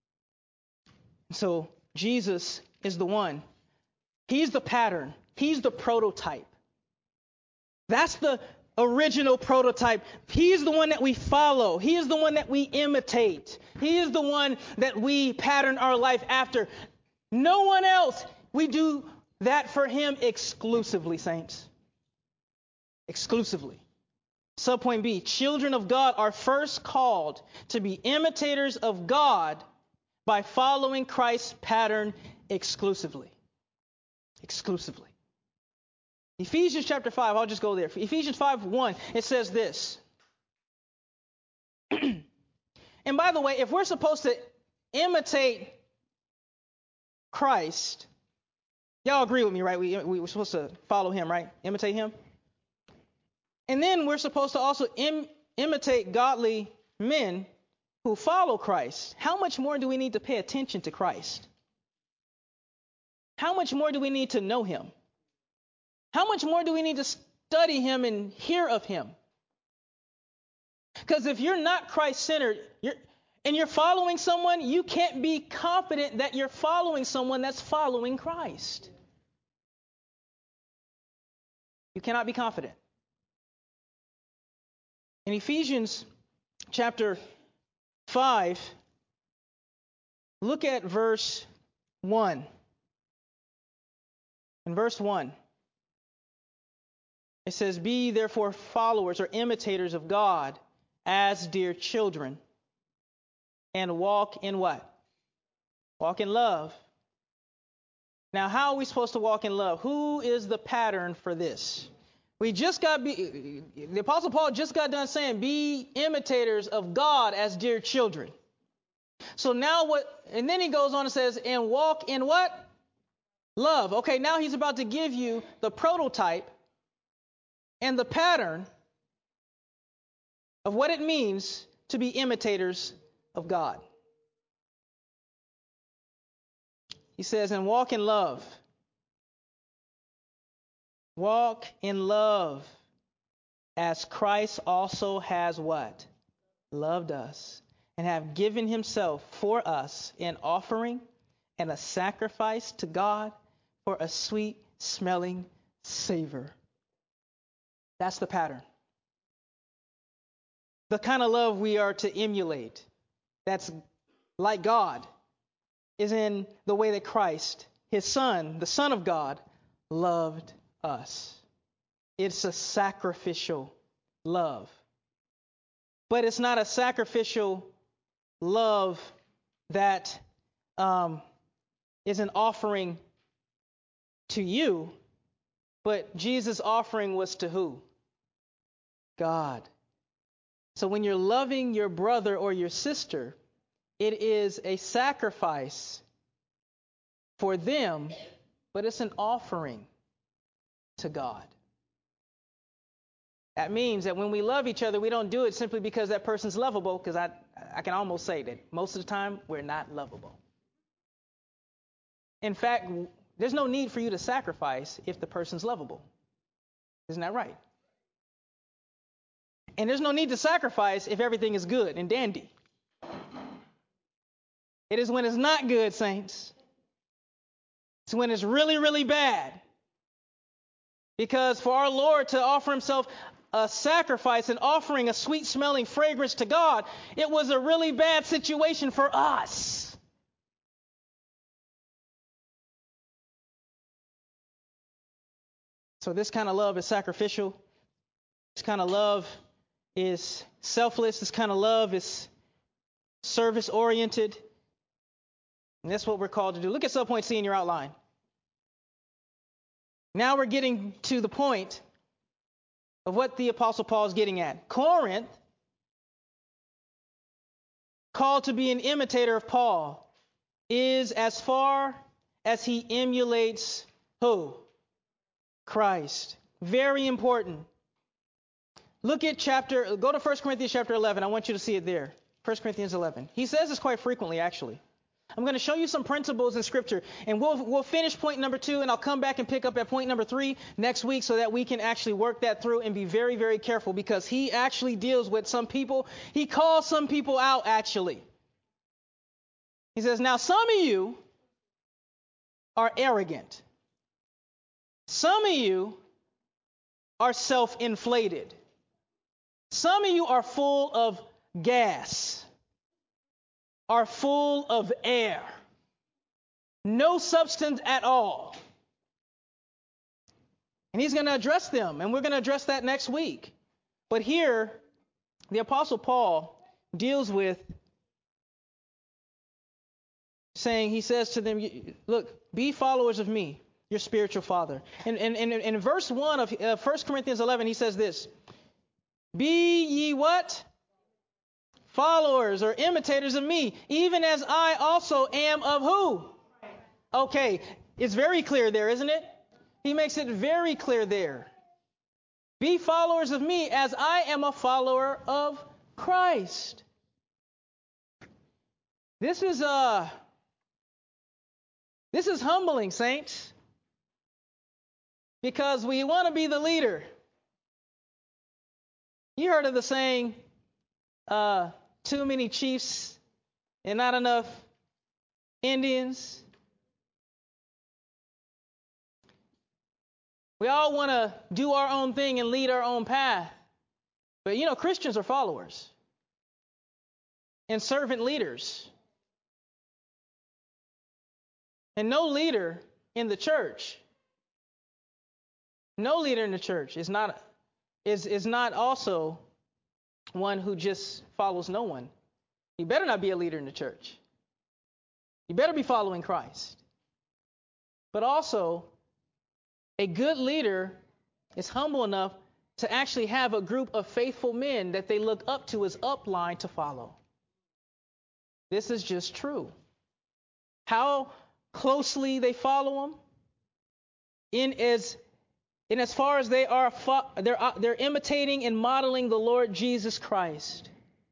So Jesus is the one. He's the pattern. He's the prototype. That's the original prototype. He's the one that we follow. He is the one that we imitate. He is the one that we pattern our life after. No one else. We do that for him exclusively, saints. Exclusively. Subpoint B, children of God are first called to be imitators of God by following Christ's pattern exclusively. Exclusively. Ephesians chapter five, I'll just go there. Ephesians five one, it says this. And by the way, if we're supposed to imitate Christ, y'all agree with me, right? We, we, we're supposed to follow him, right? Imitate him. And then we're supposed to also im- imitate godly men who follow Christ. How much more do we need to pay attention to Christ? How much more do we need to know him? How much more do we need to study him and hear of him? Because if you're not Christ-centered you're, and you're following someone, you can't be confident that you're following someone that's following Christ. You cannot be confident. In Ephesians chapter five, look at verse one. In verse one, it says, "Be ye therefore followers or imitators of God as dear children, and walk in" what? Walk in love. Now, how are we supposed to walk in love? Who is the pattern for this? We just got, be, the Apostle Paul just got done saying, be imitators of God as dear children. So now what, and then he goes on and says, and walk in what? Love. Okay, now he's about to give you the prototype and the pattern of what it means to be imitators of God. He says, and walk in love. Walk in love as Christ also has what? Loved us, and have given himself for us an offering and a sacrifice to God for a sweet smelling savor. That's the pattern. The kind of love we are to emulate, that's like God, is in the way that Christ, his Son, the Son of God, loved us. It's a sacrificial love. But it's not a sacrificial love that um, is an offering to you, but Jesus' offering was to who? God. So when you're loving your brother or your sister, it is a sacrifice for them, but it's an offering to God. That means that when we love each other, we don't do it simply because that person's lovable, because I, I can almost say that most of the time we're not lovable. In fact, there's no need for you to sacrifice if the person's lovable. Isn't that right? And there's no need to sacrifice if everything is good and dandy. It is when it's not good, saints. It's when it's really, really bad. Because for our Lord to offer himself a sacrifice and offering a sweet smelling fragrance to God, it was a really bad situation for us. So this kind of love is sacrificial. This kind of love is selfless. This kind of love is service oriented. And that's what we're called to do. Look at subpoint C in your outline. Now we're getting to the point of what the Apostle Paul is getting at. Corinth, called to be an imitator of Paul, is as far as he emulates who? Christ. Very important. Look at chapter, go to First Corinthians chapter eleven. I want you to see it there. First Corinthians eleven. He says this quite frequently, actually. I'm going to show you some principles in Scripture, and we'll we'll finish point number two, and I'll come back and pick up at point number three next week so that we can actually work that through and be very, very careful, because he actually deals with some people. He calls some people out, actually. He says, now some of you are arrogant. Some of you are self-inflated. Some of you are full of gas, are full of air, no substance at all. And he's going to address them, and we're going to address that next week. But here, the Apostle Paul deals with saying, he says to them, look, be followers of me, your spiritual father. And in, in, in verse one of uh, First Corinthians eleven, he says this, be ye what? Followers or imitators of me, even as I also am of who? Okay, it's very clear there, isn't it? He makes it very clear there. Be followers of me as I am a follower of Christ. This is uh this is humbling, saints, because we want to be the leader. You heard of the saying, uh, too many chiefs and not enough Indians. We all want to do our own thing and lead our own path. But, you know, Christians are followers and servant leaders. And no leader in the church, no leader in the church is not is is not also one who just follows no one. You better not be a leader in the church. You better be following Christ. But also, a good leader is humble enough to actually have a group of faithful men that they look up to as upline to follow. This is just true. How closely they follow him, in as in as far as they are they're they're imitating and modeling the Lord Jesus Christ.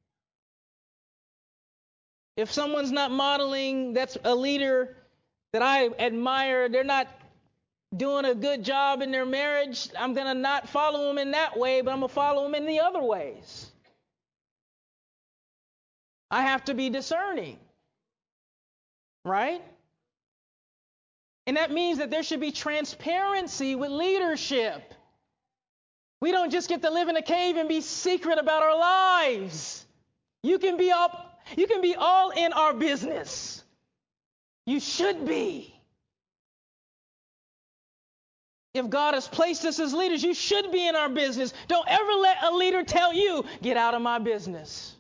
If someone's not modeling, that's a leader that I admire, they're not doing a good job in their marriage, I'm going to not follow them in that way, but I'm going to follow them in the other ways. I have to be discerning, right? And that means that there should be transparency with leadership. We don't just get to live in a cave and be secret about our lives. You can be up, you can be all in our business. You should be. If God has placed us as leaders, you should be in our business. Don't ever let a leader tell you, get out of my business.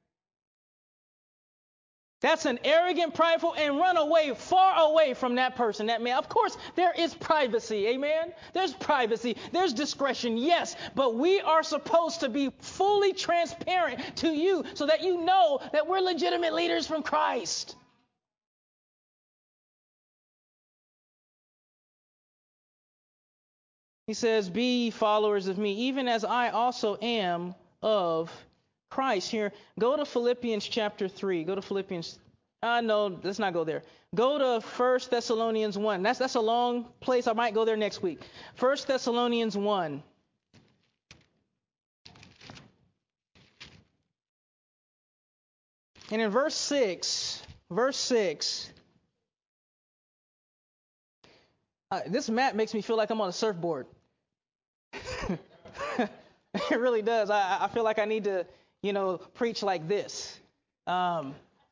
That's an arrogant, prideful, and run away, far away from that person, that man. Of course, there is privacy, amen? There's privacy, there's discretion, yes, but we are supposed to be fully transparent to you so that you know that we're legitimate leaders from Christ. He says, be ye followers of me, even as I also am of Christ. Here, go to Philippians chapter three. Go to Philippians. Uh, no, let's not go there. Go to First Thessalonians one. That's, that's a long place. I might go there next week. First Thessalonians one. And in verse six, verse six, uh, this map makes me feel like I'm on a surfboard. It really does. I, I feel like I need to, you know, preach like this. Um,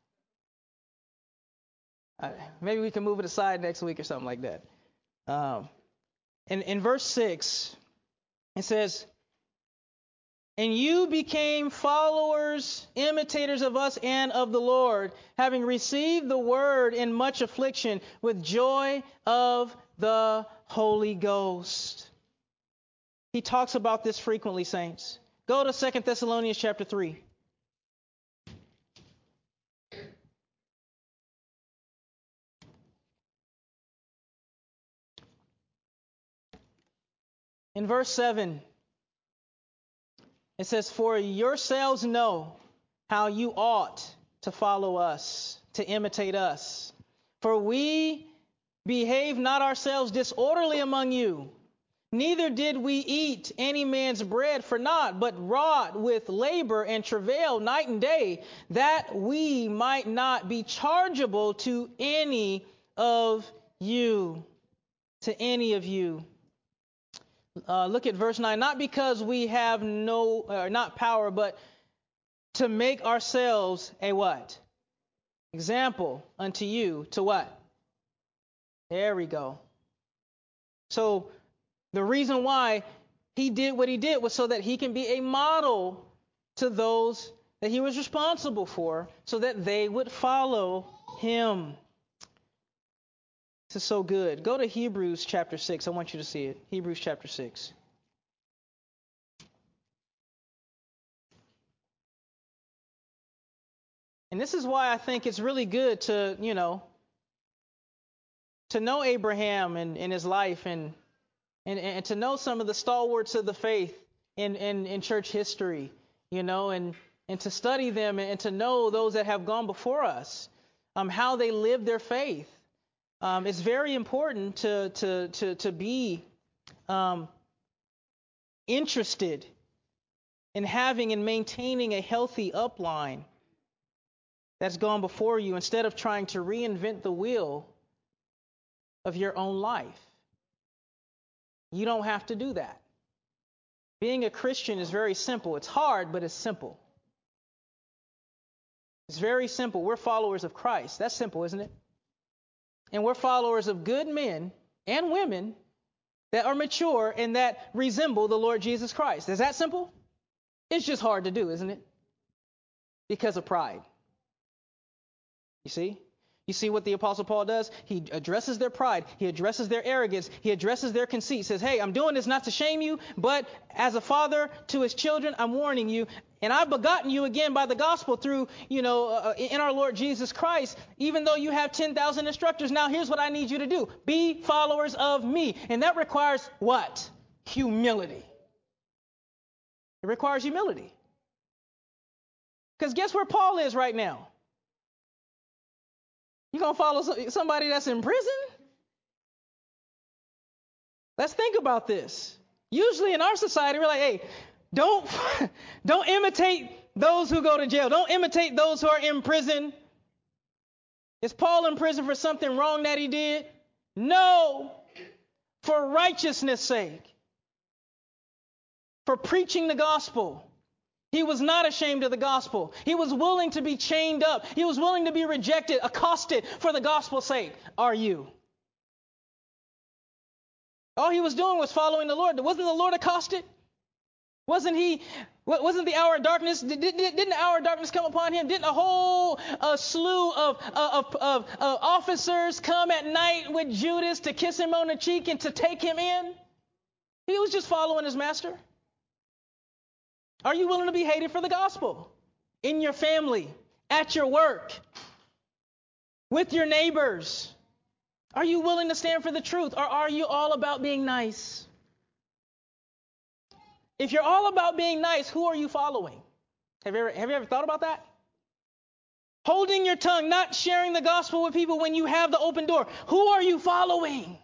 uh, maybe we can move it aside next week or something like that. Um, in, in verse six, it says, and you became followers, imitators of us and of the Lord, having received the word in much affliction with joy of the Holy Ghost. He talks about this frequently, saints. Go to Second Thessalonians chapter three. In verse seven, it says, for yourselves know how you ought to follow us, to imitate us. For we behave not ourselves disorderly among you, neither did we eat any man's bread for naught, but wrought with labor and travail night and day, that we might not be chargeable to any of you. To any of you. Uh, look at verse nine. Not because we have no, uh, not power, but to make ourselves a what? Example unto you. To what? There we go. So the reason why he did what he did was so that he can be a model to those that he was responsible for, so that they would follow him. This is so good. Go to Hebrews chapter six. I want you to see it. Hebrews chapter six. And this is why I think it's really good to, you know, to know Abraham and, and his life and, and and to know some of the stalwarts of the faith in, in, in church history, you know, and, and to study them and to know those that have gone before us, um, how they lived their faith. Um, it's very important to to to to be um, interested in having and maintaining a healthy upline that's gone before you, instead of trying to reinvent the wheel of your own life. You don't have to do that. Being a Christian is very simple. It's hard, but it's simple. It's very simple. We're followers of Christ. That's simple, isn't it? and we're followers of good men and women that are mature and that resemble the Lord Jesus Christ. Is that simple? It's just hard to do, isn't it? Because of pride. You see? You see what the Apostle Paul does? He addresses their pride. He addresses their arrogance. He addresses their conceit. He says, hey, I'm doing this not to shame you, but as a father to his children, I'm warning you. And I've begotten you again by the gospel through, you know, uh, in our Lord Jesus Christ, even though you have ten thousand instructors. Now, here's what I need you to do. Be followers of me. And that requires what? Humility. It requires humility. Because guess where Paul is right now? You going to follow somebody that's in prison? Let's think about this. Usually in our society, we're like, hey, don't, don't imitate those who go to jail. Don't imitate those who are in prison. Is Paul in prison for something wrong that he did? No. For righteousness' sake. For preaching the gospel. He was not ashamed of the gospel. He was willing to be chained up. He was willing to be rejected, accosted for the gospel's sake. Are you? All he was doing was following the Lord. Wasn't the Lord accosted? Wasn't he? Wasn't the hour of darkness? Didn't the hour of darkness come upon him? Didn't a whole uh, slew of, of, of, of officers come at night with Judas to kiss him on the cheek and to take him in? He was just following his master. Are you willing to be hated for the gospel? In your family, at your work, with your neighbors? Are you willing to stand for the truth, or are you all about being nice? If you're all about being nice, who are you following? Have you ever, have you ever thought about that? Holding your tongue, not sharing the gospel with people when you have the open door. Who are you following?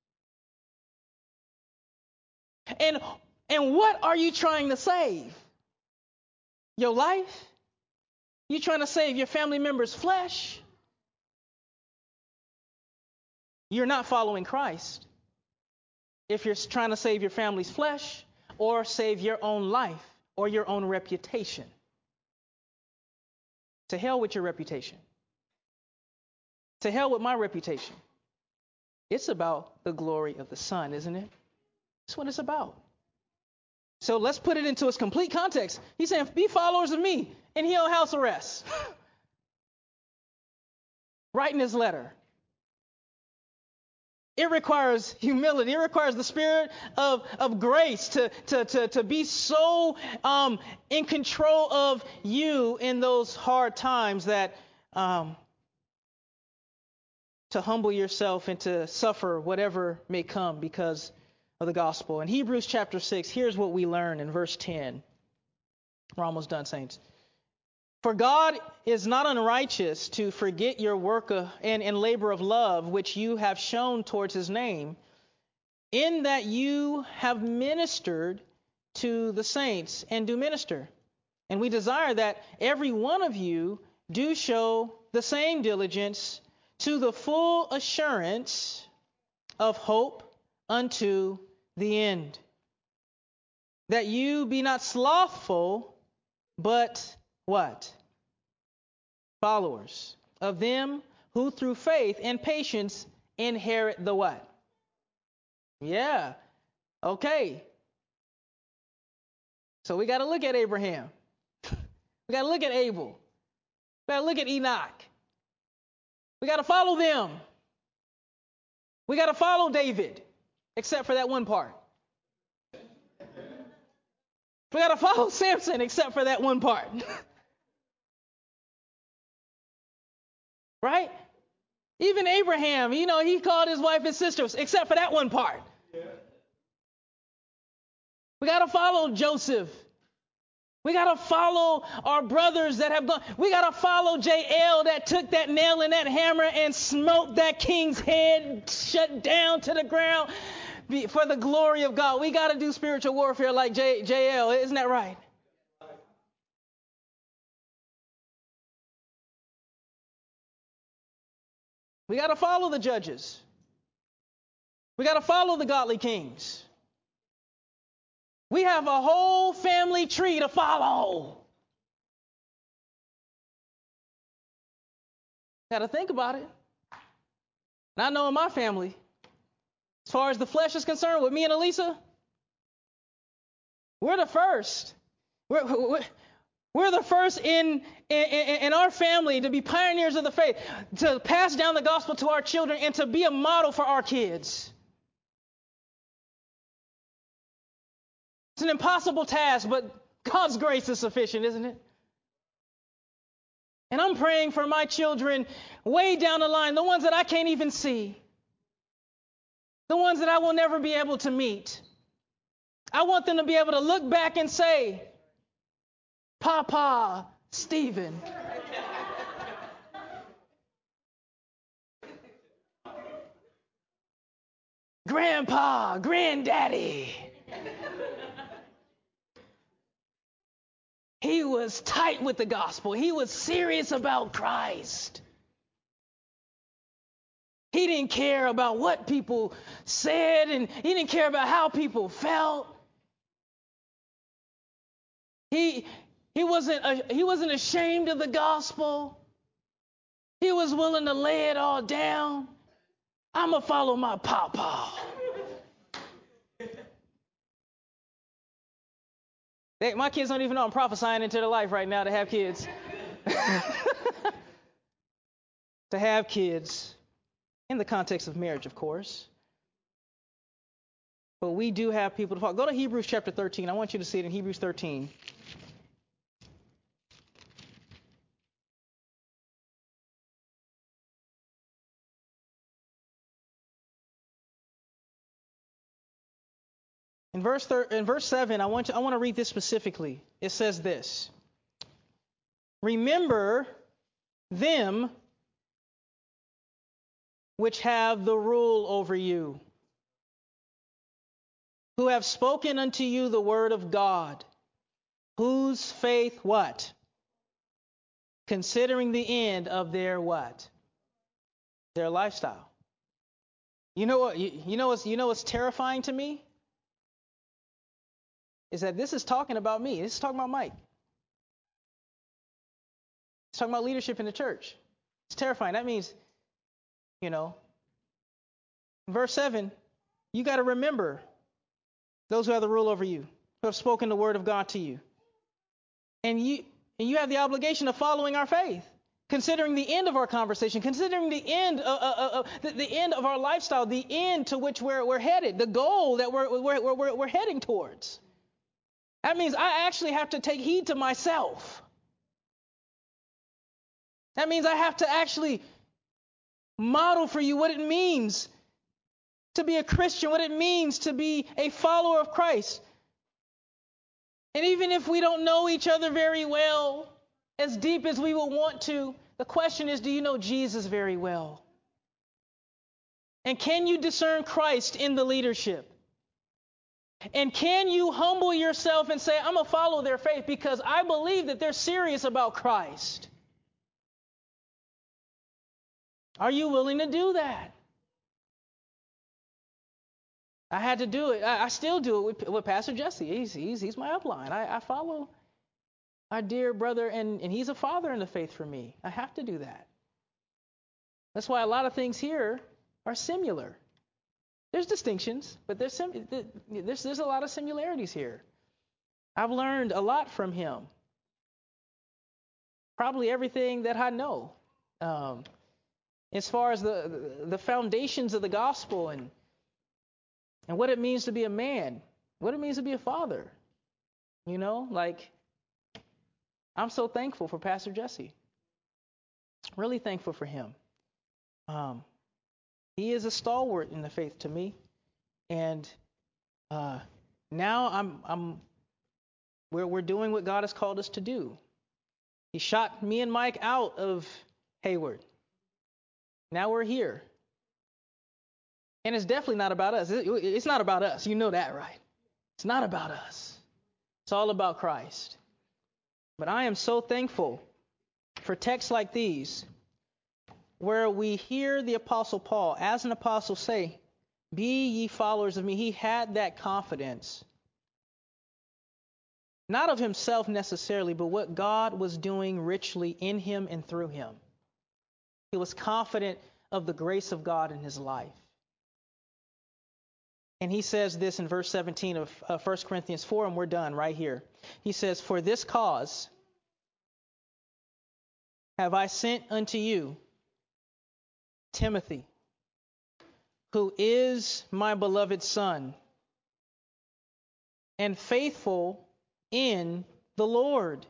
And, and what are you trying to save? Your life? You trying to save your family member's flesh? You're not following Christ. If you're trying to save your family's flesh or save your own life or your own reputation. To hell with your reputation. To hell with my reputation. It's about the glory of the Son, isn't it? That's what it's about. So let's put it into its complete context. He's saying, be followers of me, and he on house arrest. Writing his letter. It requires humility. It requires the spirit of, of grace to, to, to, to be so um, in control of you in those hard times that um, to humble yourself and to suffer whatever may come because of the gospel. In Hebrews chapter six, here's what we learn in verse ten. We're almost done, saints. For God is not unrighteous to forget your work of, and, and labor of love, which you have shown towards his name, in that you have ministered to the saints and do minister. And we desire that every one of you do show the same diligence to the full assurance of hope unto the end. That you be not slothful, but what? Followers of them who through faith and patience inherit the what? Yeah. Okay. So we got to look at Abraham. We got to look at Abel. We got to look at Enoch. We got to follow them. We got to follow David, except for that one part. We got to follow Samson, except for that one part. Right? Even Abraham, you know, he called his wife his sisters, except for that one part. Yeah. We got to follow Joseph. We got to follow our brothers that have gone. We got to follow J L that took that nail and that hammer and smote that king's head shut down to the ground for the glory of God. We got to do spiritual warfare like J, JL. Isn't that right? We got to follow the judges. We got to follow the godly kings. We have a whole family tree to follow. Got to think about it. And I know in my family, as far as the flesh is concerned, with me and Elisa, we're the first. We're, we're, we're the first in, in, in our family to be pioneers of the faith, to pass down the gospel to our children, and to be a model for our kids. It's an impossible task, but God's grace is sufficient, isn't it? And I'm praying for my children way down the line, the ones that I can't even see, the ones that I will never be able to meet. I want them to be able to look back and say, Papa Stephen. Grandpa, Granddaddy. He was tight with the gospel. He was serious about Christ. He didn't care about what people said, and he didn't care about how people felt. He he wasn't uh, he wasn't ashamed of the gospel. He was willing to lay it all down. I'm gonna follow my papa. They, my kids don't even know I'm prophesying into their life right now to have kids. To have kids. In the context of marriage, of course. But we do have people to follow. Go to Hebrews chapter thirteen. I want you to see it in Hebrews thirteen. In verse thir- in verse seven, I want to, I want to read this specifically. It says this: Remember them which have the rule over you, who have spoken unto you the word of God, whose faith what? Considering the end of their what? Their lifestyle. You know what? You, you know what's you know what's terrifying to me? Is that this is talking about me. This is talking about Mike. It's talking about leadership in the church. It's terrifying. That means, you know, verse seven, you got to remember those who have the rule over you, who have spoken the word of God to you. And you and you have the obligation of following our faith, considering the end of our conversation, considering the end of, uh, uh, the, the end of our lifestyle, the end to which we're, we're headed, the goal that we're, we're, we're, we're heading towards. That means I actually have to take heed to myself. That means I have to actually model for you what it means to be a Christian, what it means to be a follower of Christ. And even if we don't know each other very well, as deep as we will want to, the question is, do you know Jesus very well? And can you discern Christ in the leadership? And can you humble yourself and say, I'm going to follow their faith because I believe that they're serious about Christ? Are you willing to do that? I had to do it. I, I still do it with, with Pastor Jesse. He's, he's, he's my upline. I, I follow our dear brother, and, and he's a father in the faith for me. I have to do that. That's why a lot of things here are similar. There's distinctions, but there's, sim- there's, there's a lot of similarities here. I've learned a lot from him. Probably everything that I know. Um, as far as the, the foundations of the gospel and, and what it means to be a man, what it means to be a father. You know, like, I'm so thankful for Pastor Jesse. Really thankful for him. Um, he is a stalwart in the faith to me. And uh, now I'm, I'm, we're, we're doing what God has called us to do. He shot me and Mike out of Hayward. Now we're here. And it's definitely not about us. It's not about us. You know that, right? It's not about us. It's all about Christ. But I am so thankful for texts like these, where we hear the Apostle Paul, as an apostle, say, be ye followers of me. He had that confidence. Not of himself necessarily, but what God was doing richly in him and through him. He was confident of the grace of God in his life. And he says this in verse seventeen of uh, First Corinthians four, and we're done right here. He says, "For this cause have I sent unto you Timothy, who is my beloved son, and faithful in the Lord,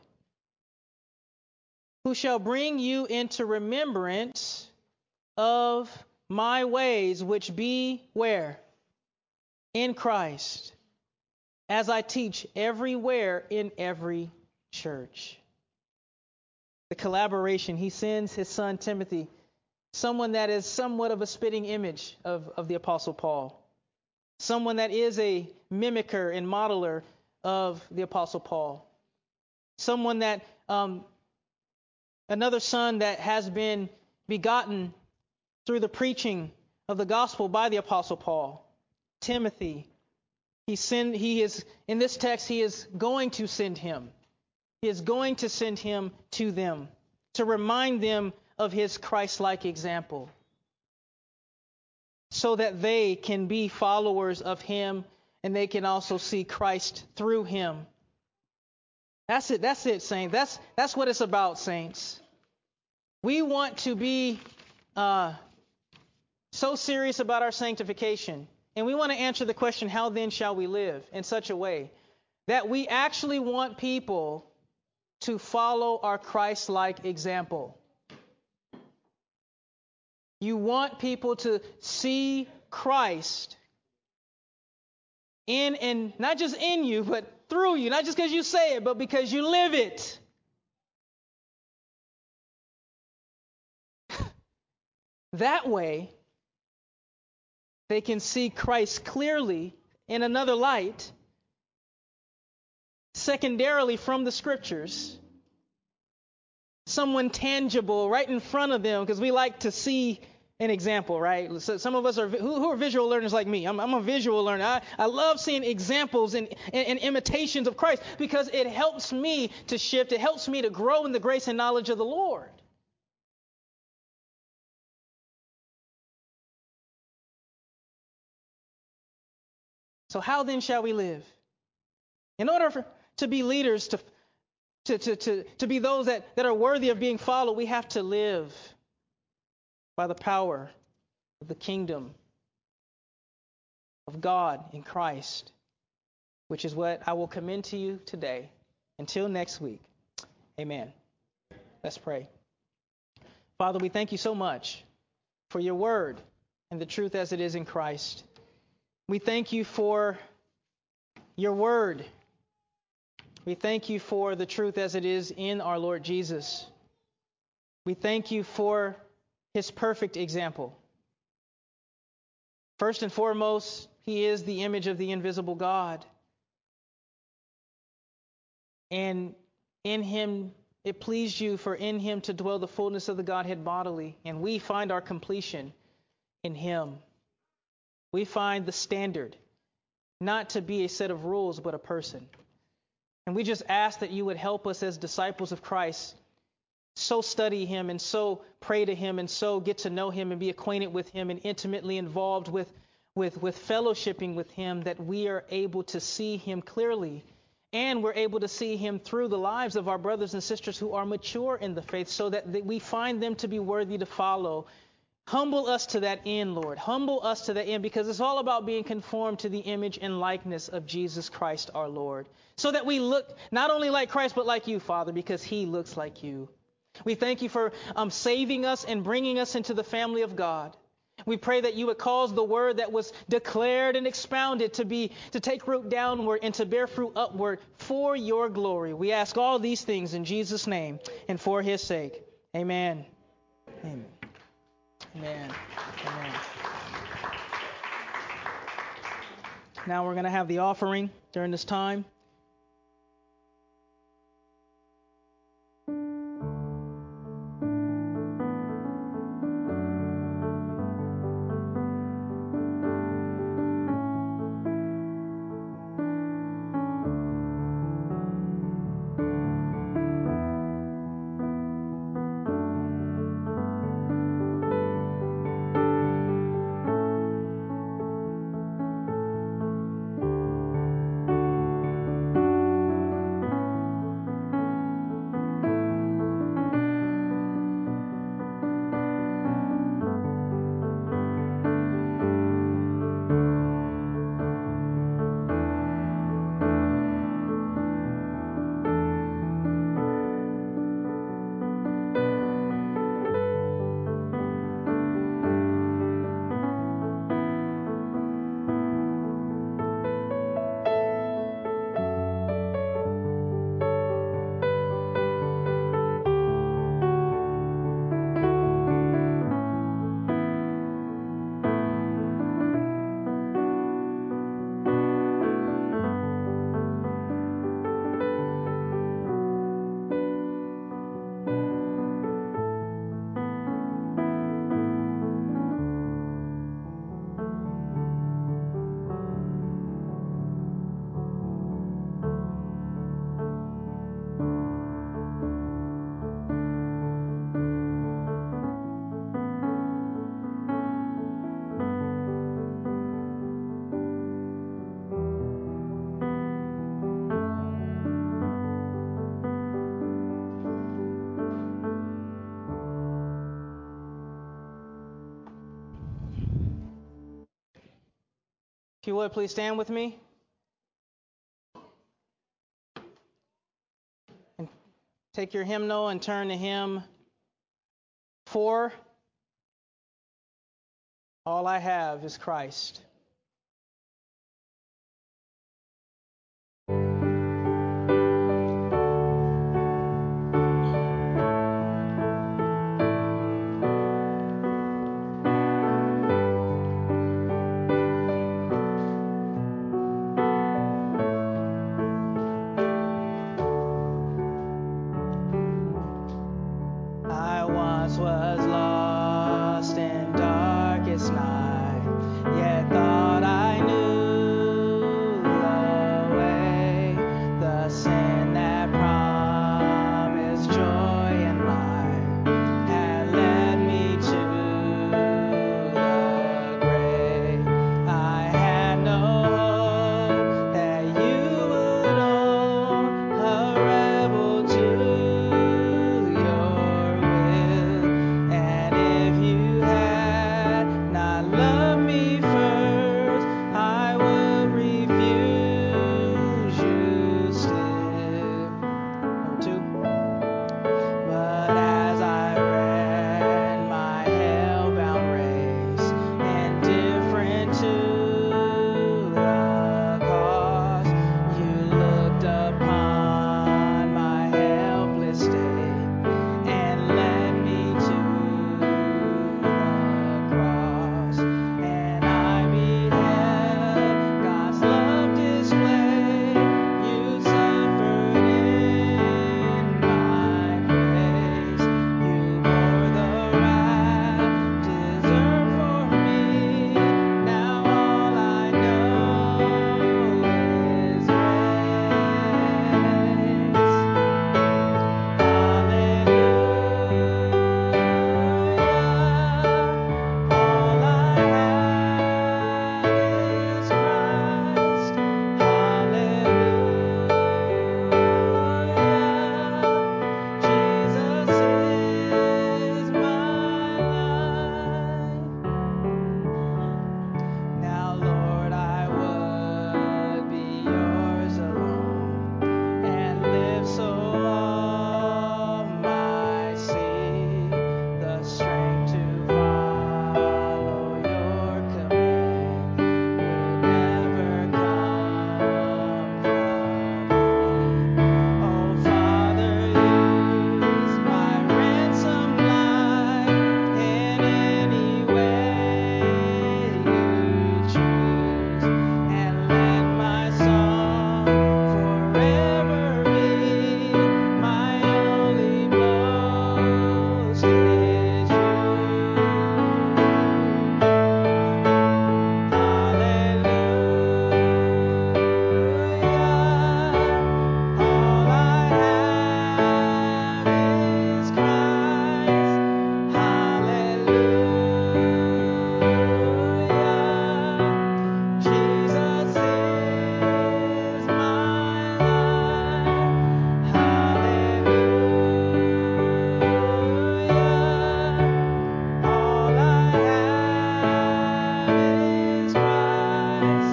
who shall bring you into remembrance of my ways, which be where? In Christ, as I teach everywhere in every church." The collaboration, he sends his son Timothy, someone that is somewhat of a spitting image of, of the Apostle Paul, someone that is a mimicker and modeler of the Apostle Paul, someone that, um, another son that has been begotten through the preaching of the gospel by the Apostle Paul. Timothy, he send, he is, in this text, he is going to send him. He is going to send him to them to remind them of his Christ-like example so that they can be followers of him and they can also see Christ through him. That's it. That's it, saints. That's, that's what it's about, saints. We want to be uh, so serious about our sanctification. And we want to answer the question, how then shall we live, in such a way that we actually want people to follow our Christ-like example. You want people to see Christ in and not just in you, but through you, not just because you say it, but because you live it. That way, they can see Christ clearly in another light, secondarily from the scriptures, someone tangible right in front of them, because we like to see an example, right? So some of us are who, who are visual learners like me. I'm, I'm a visual learner. I, I love seeing examples and, and, and imitations of Christ because it helps me to shift. It helps me to grow in the grace and knowledge of the Lord. So how then shall we live? In order for, to be leaders, to, to, to, to, to be those that, that are worthy of being followed, we have to live by the power of the kingdom of God in Christ, which is what I will commend to you today. Until next week, amen. Let's pray. Father, we thank you so much for your word and the truth as it is in Christ. We thank you for your word. We thank you for the truth as it is in our Lord Jesus. We thank you for his perfect example. First and foremost, he is the image of the invisible God. And in him, it pleased you for in him to dwell the fullness of the Godhead bodily. And we find our completion in him. We find the standard, not to be a set of rules, but a person. And we just ask that you would help us as disciples of Christ so study him and so pray to him and so get to know him and be acquainted with him and intimately involved with, with, with fellowshipping with him, that we are able to see him clearly. And we're able to see him through the lives of our brothers and sisters who are mature in the faith so that we find them to be worthy to follow. Humble us to that end, Lord. Humble us to that end, because it's all about being conformed to the image and likeness of Jesus Christ our Lord. So that we look not only like Christ, but like you, Father, because he looks like you. We thank you for um, saving us and bringing us into the family of God. We pray that you would cause the word that was declared and expounded to be to take root downward and to bear fruit upward for your glory. We ask all these things in Jesus' name and for his sake. Amen. Amen. Amen. Amen. Now we're going to have the offering during this time. If you would, please stand with me. And take your hymnal and turn to hymn four. All I have is Christ. I once was lost in darkest night, yet thought I knew the way. The sin that promised joy and life had led me to the grave. I had no hope that you would own a rebel to your will. And if you had not loved me first, I would refuse you still. Number two. But as I ran my hell-bound race, indifferent to the cause, you looked upon my helpless state and led me to the cross. And I beheld God's love displayed. You suffered in my place. You bore the wrath deserved for me. Now all I know is grace. Hallelujah. All I have is Christ. Hallelujah. Jesus is my life. Now, Lord, I would be yours alone and live so all might see the strength to follow your command would never come from me. Oh, Father, use my ransomed life in any way you choose, and let my song forever be my only boast is you. Hallelujah. All I have is Christ. Hallelujah. Jesus is my life. Hallelujah. All I have is Christ.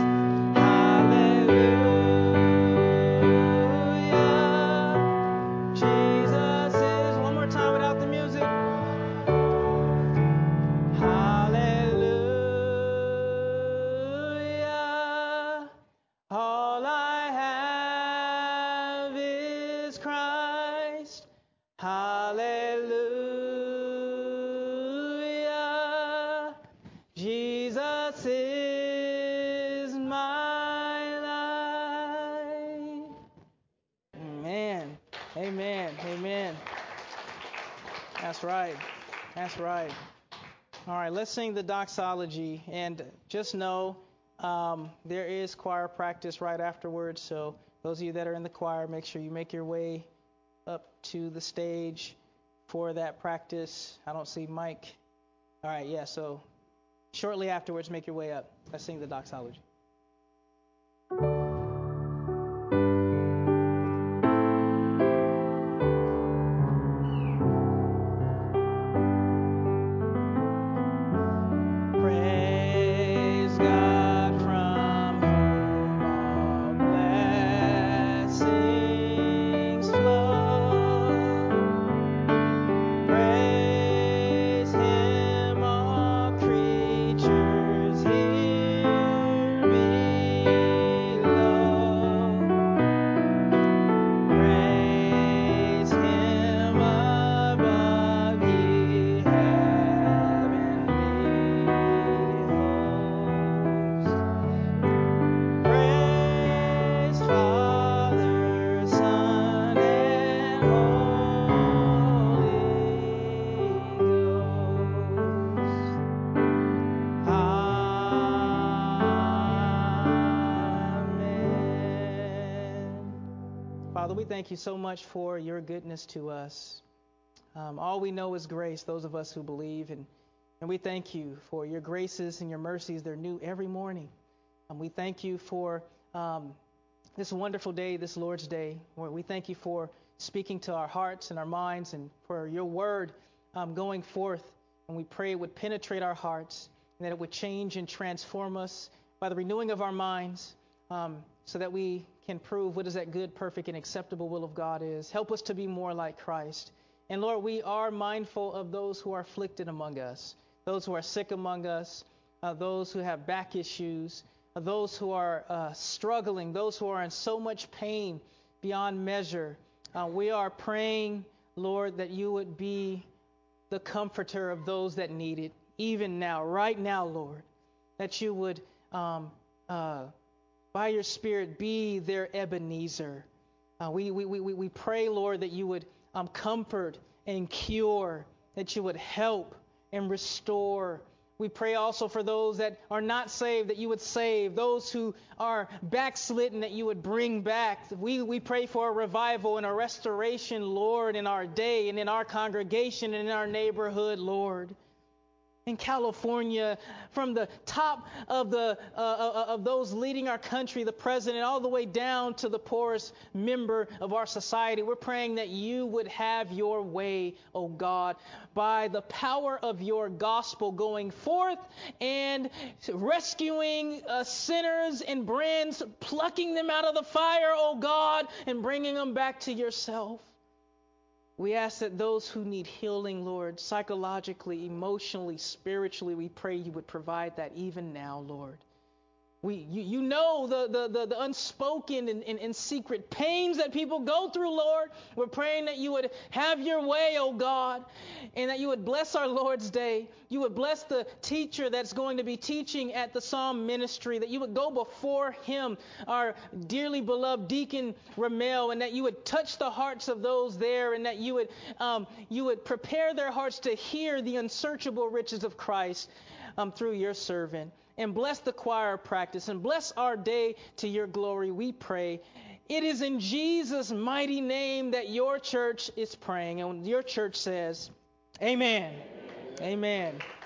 Hallelujah. Jesus is, one more time without the music. Hallelujah. All I have is Christ. Hallelujah. Jesus is my life. Amen. Amen. Amen. That's right. That's right. All right, let's sing the doxology. And just know um, there is choir practice right afterwards. So those of you that are in the choir, make sure you make your way up to the stage for that practice. I don't see Mike. All right, yeah, so shortly afterwards, make your way up. Let's sing the doxology. Praise God from Father, we thank you so much for your goodness to us. Um, all we know is grace, those of us who believe. And, and we thank you for your graces and your mercies. They're new every morning. And we thank you for um, this wonderful day, this Lord's Day. Lord, we thank you for speaking to our hearts and our minds and for your word um, going forth. And we pray it would penetrate our hearts and that it would change and transform us by the renewing of our minds um, so that we can prove what is that good, perfect, and acceptable will of God is. Help us to be more like Christ. And Lord, we are mindful of those who are afflicted among us, those who are sick among us, uh, those who have back issues, uh, those who are uh, struggling, those who are in so much pain beyond measure. Uh, we are praying, Lord, that you would be the comforter of those that need it, even now, right now, Lord, that you would, um, uh, by your Spirit, be their Ebenezer. Uh, we, we, we, we pray, Lord, that you would um, comfort and cure, that you would help and restore. We pray also for those that are not saved, that you would save, those who are backslidden, that you would bring back. We, we pray for a revival and a restoration, Lord, in our day and in our congregation and in our neighborhood, Lord. In California, from the top of the uh, of those leading our country, the president, all the way down to the poorest member of our society, we're praying that you would have your way, oh God, by the power of your gospel going forth and rescuing uh, sinners and brands, plucking them out of the fire, oh God, and bringing them back to yourself. We ask that those who need healing, Lord, psychologically, emotionally, spiritually, we pray you would provide that even now, Lord. We, you, you know the, the, the, the unspoken and, and, and secret pains that people go through, Lord. We're praying that you would have your way, oh God, and that you would bless our Lord's Day. You would bless the teacher that's going to be teaching at the Psalm Ministry, that you would go before him, our dearly beloved Deacon Ramel, and that you would touch the hearts of those there, and that you would, um, you would prepare their hearts to hear the unsearchable riches of Christ um, through your servant. And bless the choir practice and bless our day to your glory, we pray. It is in Jesus' mighty name that your church is praying. And your church says, amen. Amen. Amen.